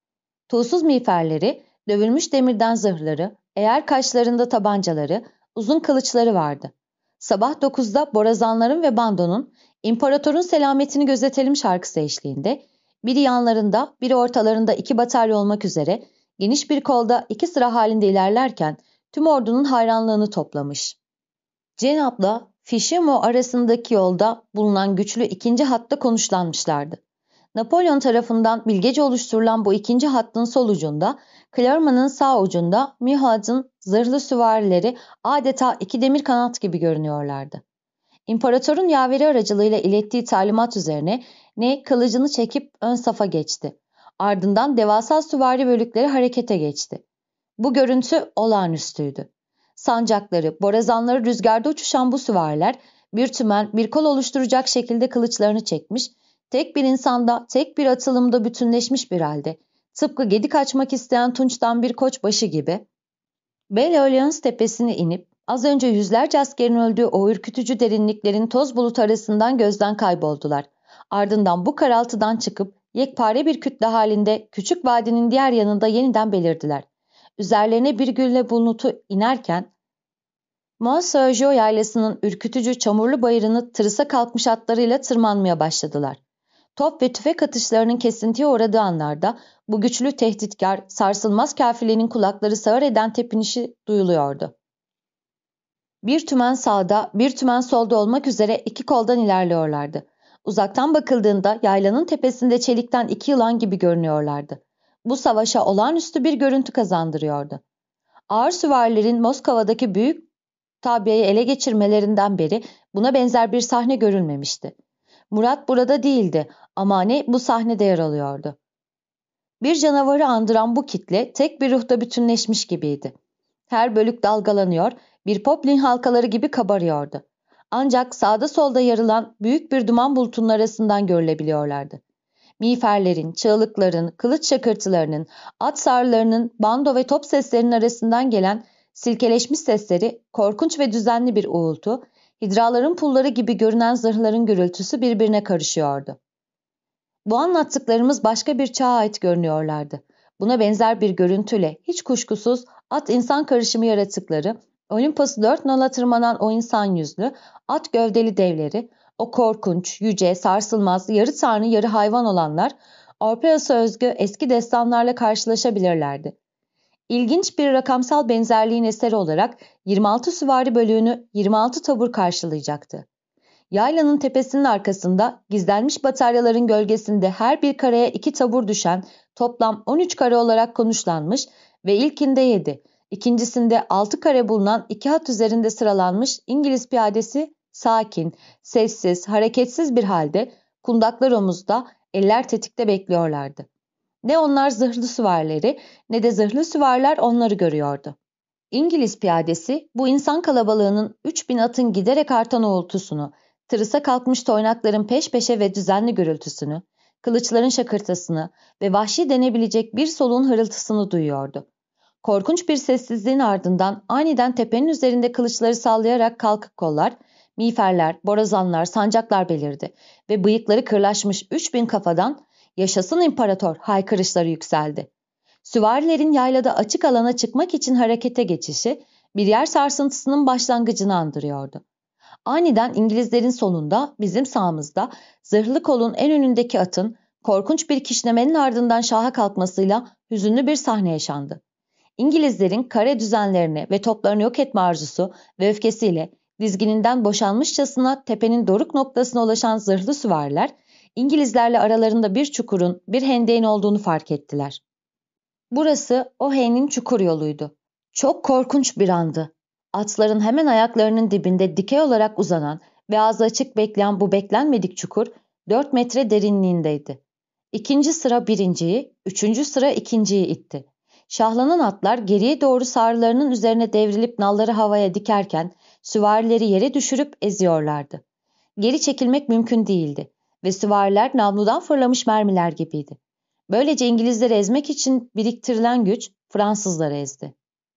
Tuğsuz miğferleri, dövülmüş demirden zırhları, eğer kaşlarında tabancaları, uzun kılıçları vardı. Sabah dokuzda borazanların ve bandonun "İmparatorun selametini gözetelim" şarkısı eşliğinde biri yanlarında, biri ortalarında iki batarya olmak üzere geniş bir kolda iki sıra halinde ilerlerken tüm ordunun hayranlığını toplamış. Cenap'la Fishimo arasındaki yolda bulunan güçlü ikinci hatta konuşlanmışlardı. Napolyon tarafından bilgece oluşturulan bu ikinci hattın sol ucunda, Clermont'un sağ ucunda Murat'ın zırhlı süvarileri adeta iki demir kanat gibi görünüyorlardı. İmparatorun yaveri aracılığıyla ilettiği talimat üzerine Ney kılıcını çekip ön safa geçti. Ardından devasa süvari bölükleri harekete geçti. Bu görüntü olağanüstüydü. Sancakları, borazanları rüzgarda uçuşan bu süvariler bir tümen, bir kol oluşturacak şekilde kılıçlarını çekmiş, tek bir insanda, tek bir atılımda bütünleşmiş bir halde, tıpkı gedik açmak isteyen tunçtan bir koçbaşı gibi, Belle-Alliance tepesine inip, az önce yüzlerce askerin öldüğü o ürkütücü derinliklerin toz bulut arasından gözden kayboldular. Ardından bu karaltıdan çıkıp, yekpare bir kütle halinde küçük vadinin diğer yanında yeniden belirdiler. Üzerlerine bir gülle bulutu inerken, Mont Saint-Jean yaylasının ürkütücü çamurlu bayırını tırısa kalkmış atlarıyla tırmanmaya başladılar. Top ve tüfek atışlarının kesintiye uğradığı anlarda bu güçlü tehditkar, sarsılmaz kafilenin kulakları sağır eden tepinişi duyuluyordu. Bir tümen sağda, bir tümen solda olmak üzere iki koldan ilerliyorlardı. Uzaktan bakıldığında yaylanın tepesinde çelikten iki yılan gibi görünüyorlardı. Bu savaşa olağanüstü bir görüntü kazandırıyordu. Ağır süvarilerin Moskova'daki büyük tabiayı ele geçirmelerinden beri buna benzer bir sahne görülmemişti. Murat burada değildi ama ne bu sahnede yer alıyordu. Bir canavarı andıran bu kitle tek bir ruhta bütünleşmiş gibiydi. Her bölük dalgalanıyor, bir poplin halkaları gibi kabarıyordu. Ancak sağda solda yarılan büyük bir duman bulutunun arasından görülebiliyorlardı. Miğferlerin, çığlıkların, kılıç şakırtılarının, at sarılarının, bando ve top seslerinin arasından gelen silkeleşmiş sesleri, korkunç ve düzenli bir uğultu, hidraların pulları gibi görünen zırhların gürültüsü birbirine karışıyordu. Bu anlattıklarımız başka bir çağa ait görünüyorlardı. Buna benzer bir görüntüyle hiç kuşkusuz at-insan karışımı yaratıkları, Olimpos'u dört nala tırmanan o insan yüzlü, at gövdeli devleri, o korkunç, yüce, sarsılmaz, yarı tanrı yarı hayvan olanlar, Orpheus'a özgü eski destanlarla karşılaşabilirlerdi. İlginç bir rakamsal benzerliğin eseri olarak yirmi altı süvari bölüğünü yirmi altı tabur karşılayacaktı. Yaylanın tepesinin arkasında gizlenmiş bataryaların gölgesinde her bir kareye iki tabur düşen toplam on üç kare olarak konuşlanmış ve ilkinde yedi, ikincisinde altı kare bulunan iki hat üzerinde sıralanmış İngiliz piyadesi sakin, sessiz, hareketsiz bir halde kundaklar omuzda, eller tetikte bekliyorlardı. Ne onlar zırhlı süvarileri ne de zırhlı süvariler onları görüyordu. İngiliz piyadesi bu insan kalabalığının üç bin atın giderek artan uğultusunu, tırısa kalkmış toynakların peş peşe ve düzenli gürültüsünü, kılıçların şakırtısını ve vahşi denebilecek bir soluğun hırıltısını duyuyordu. Korkunç bir sessizliğin ardından aniden tepenin üzerinde kılıçları sallayarak kalkık kollar, miğferler, borazanlar, sancaklar belirdi ve bıyıkları kırlaşmış üç bin kafadan "Yaşasın imparator!" haykırışları yükseldi. Süvarilerin yaylada açık alana çıkmak için harekete geçişi bir yer sarsıntısının başlangıcını andırıyordu. Aniden İngilizlerin solunda, bizim sağımızda, zırhlı kolun en önündeki atın korkunç bir kişnemenin ardından şaha kalkmasıyla hüzünlü bir sahne yaşandı. İngilizlerin kare düzenlerini ve toplarını yok etme arzusu ve öfkesiyle dizgininden boşanmışçasına tepenin doruk noktasına ulaşan zırhlı süvariler, İngilizlerle aralarında bir çukurun, bir hendeğin olduğunu fark ettiler. Burası o heyn'in çukur yoluydu. Çok korkunç bir andı. Atların hemen ayaklarının dibinde dikey olarak uzanan ve ağzı açık bekleyen bu beklenmedik çukur dört metre derinliğindeydi. İkinci sıra birinciyi, üçüncü sıra ikinciyi itti. Şahlanan atlar geriye doğru sağrılarının üzerine devrilip nalları havaya dikerken süvarileri yere düşürüp eziyorlardı. Geri çekilmek mümkün değildi ve süvariler namludan fırlamış mermiler gibiydi. Böylece İngilizleri ezmek için biriktirilen güç Fransızları ezdi.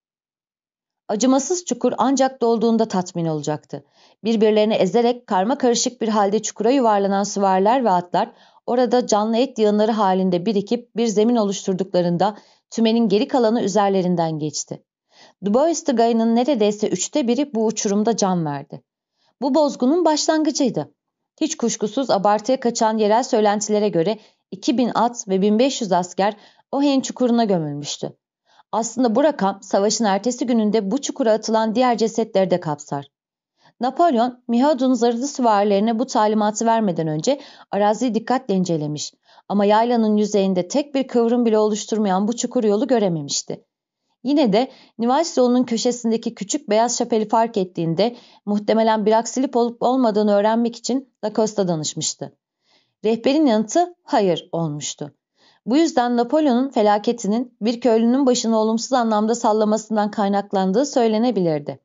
Acımasız çukur ancak dolduğunda tatmin olacaktı. Birbirlerini ezerek karma karışık bir halde çukura yuvarlanan süvariler ve atlar orada canlı et yığınları halinde birikip bir zemin oluşturduklarında tümenin geri kalanı üzerlerinden geçti. Dubois Tugayı'nın neredeyse üçte biri bu uçurumda can verdi. Bu bozgunun başlangıcıydı. Hiç kuşkusuz abartıya kaçan yerel söylentilere göre iki bin at ve bin beş yüz asker Ohain çukuruna gömülmüştü. Aslında bu rakam savaşın ertesi gününde bu çukura atılan diğer cesetleri de kapsar. Napolyon, Mihaud'un zırhlı süvarilerine bu talimatı vermeden önce araziyi dikkatle incelemiş ama yaylanın yüzeyinde tek bir kıvrım bile oluşturmayan bu çukur yolu görememişti. Yine de Nivelles yolunun köşesindeki küçük beyaz şapeli fark ettiğinde muhtemelen bir aksilik olup olmadığını öğrenmek için Lacoste'a danışmıştı. Rehberin yanıtı hayır olmuştu. Bu yüzden Napolyon'un felaketinin bir köylünün başını olumsuz anlamda sallamasından kaynaklandığı söylenebilirdi.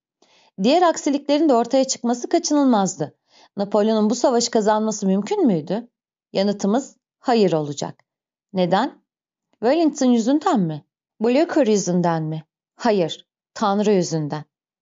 Diğer aksiliklerin de ortaya çıkması kaçınılmazdı. Napolyon'un bu savaşı kazanması mümkün müydü? Yanıtımız hayır olacak. Neden? Wellington yüzünden mi? Blücher yüzünden mi? Hayır, Tanrı yüzünden.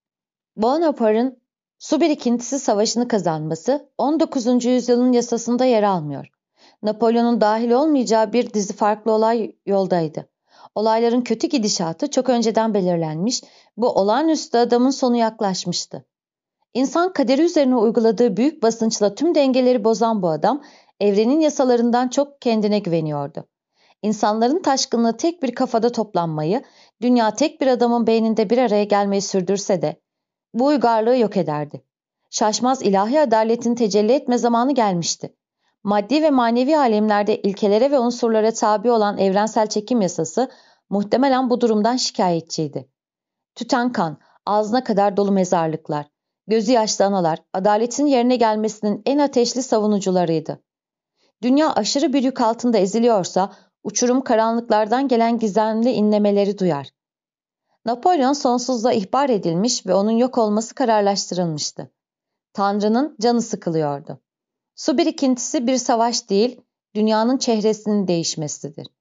Bonaparte'ın su birikintisi savaşını kazanması on dokuzuncu yüzyılın yasasında yer almıyor. Napolyon'un dahil olmayacağı bir dizi farklı olay yoldaydı. Olayların kötü gidişatı çok önceden belirlenmiş, bu olağanüstü adamın sonu yaklaşmıştı. İnsan kaderi üzerine uyguladığı büyük basınçla tüm dengeleri bozan bu adam, evrenin yasalarından çok kendine güveniyordu. İnsanların taşkınlığı tek bir kafada toplanmayı, dünya tek bir adamın beyninde bir araya gelmeyi sürdürse de, bu uygarlığı yok ederdi. Şaşmaz ilahi adaletin tecelli etme zamanı gelmişti. Maddi ve manevi alemlerde ilkelere ve unsurlara tabi olan evrensel çekim yasası muhtemelen bu durumdan şikayetçiydi. Tüten kan, ağzına kadar dolu mezarlıklar, gözü yaşlı analar, adaletin yerine gelmesinin en ateşli savunucularıydı. Dünya aşırı bir yük altında eziliyorsa, uçurum karanlıklardan gelen gizemli inlemeleri duyar. Napolyon sonsuzluğa ihbar edilmiş ve onun yok olması kararlaştırılmıştı. Tanrı'nın canı sıkılıyordu. Su birikintisi bir savaş değil, dünyanın çehresinin değişmesidir.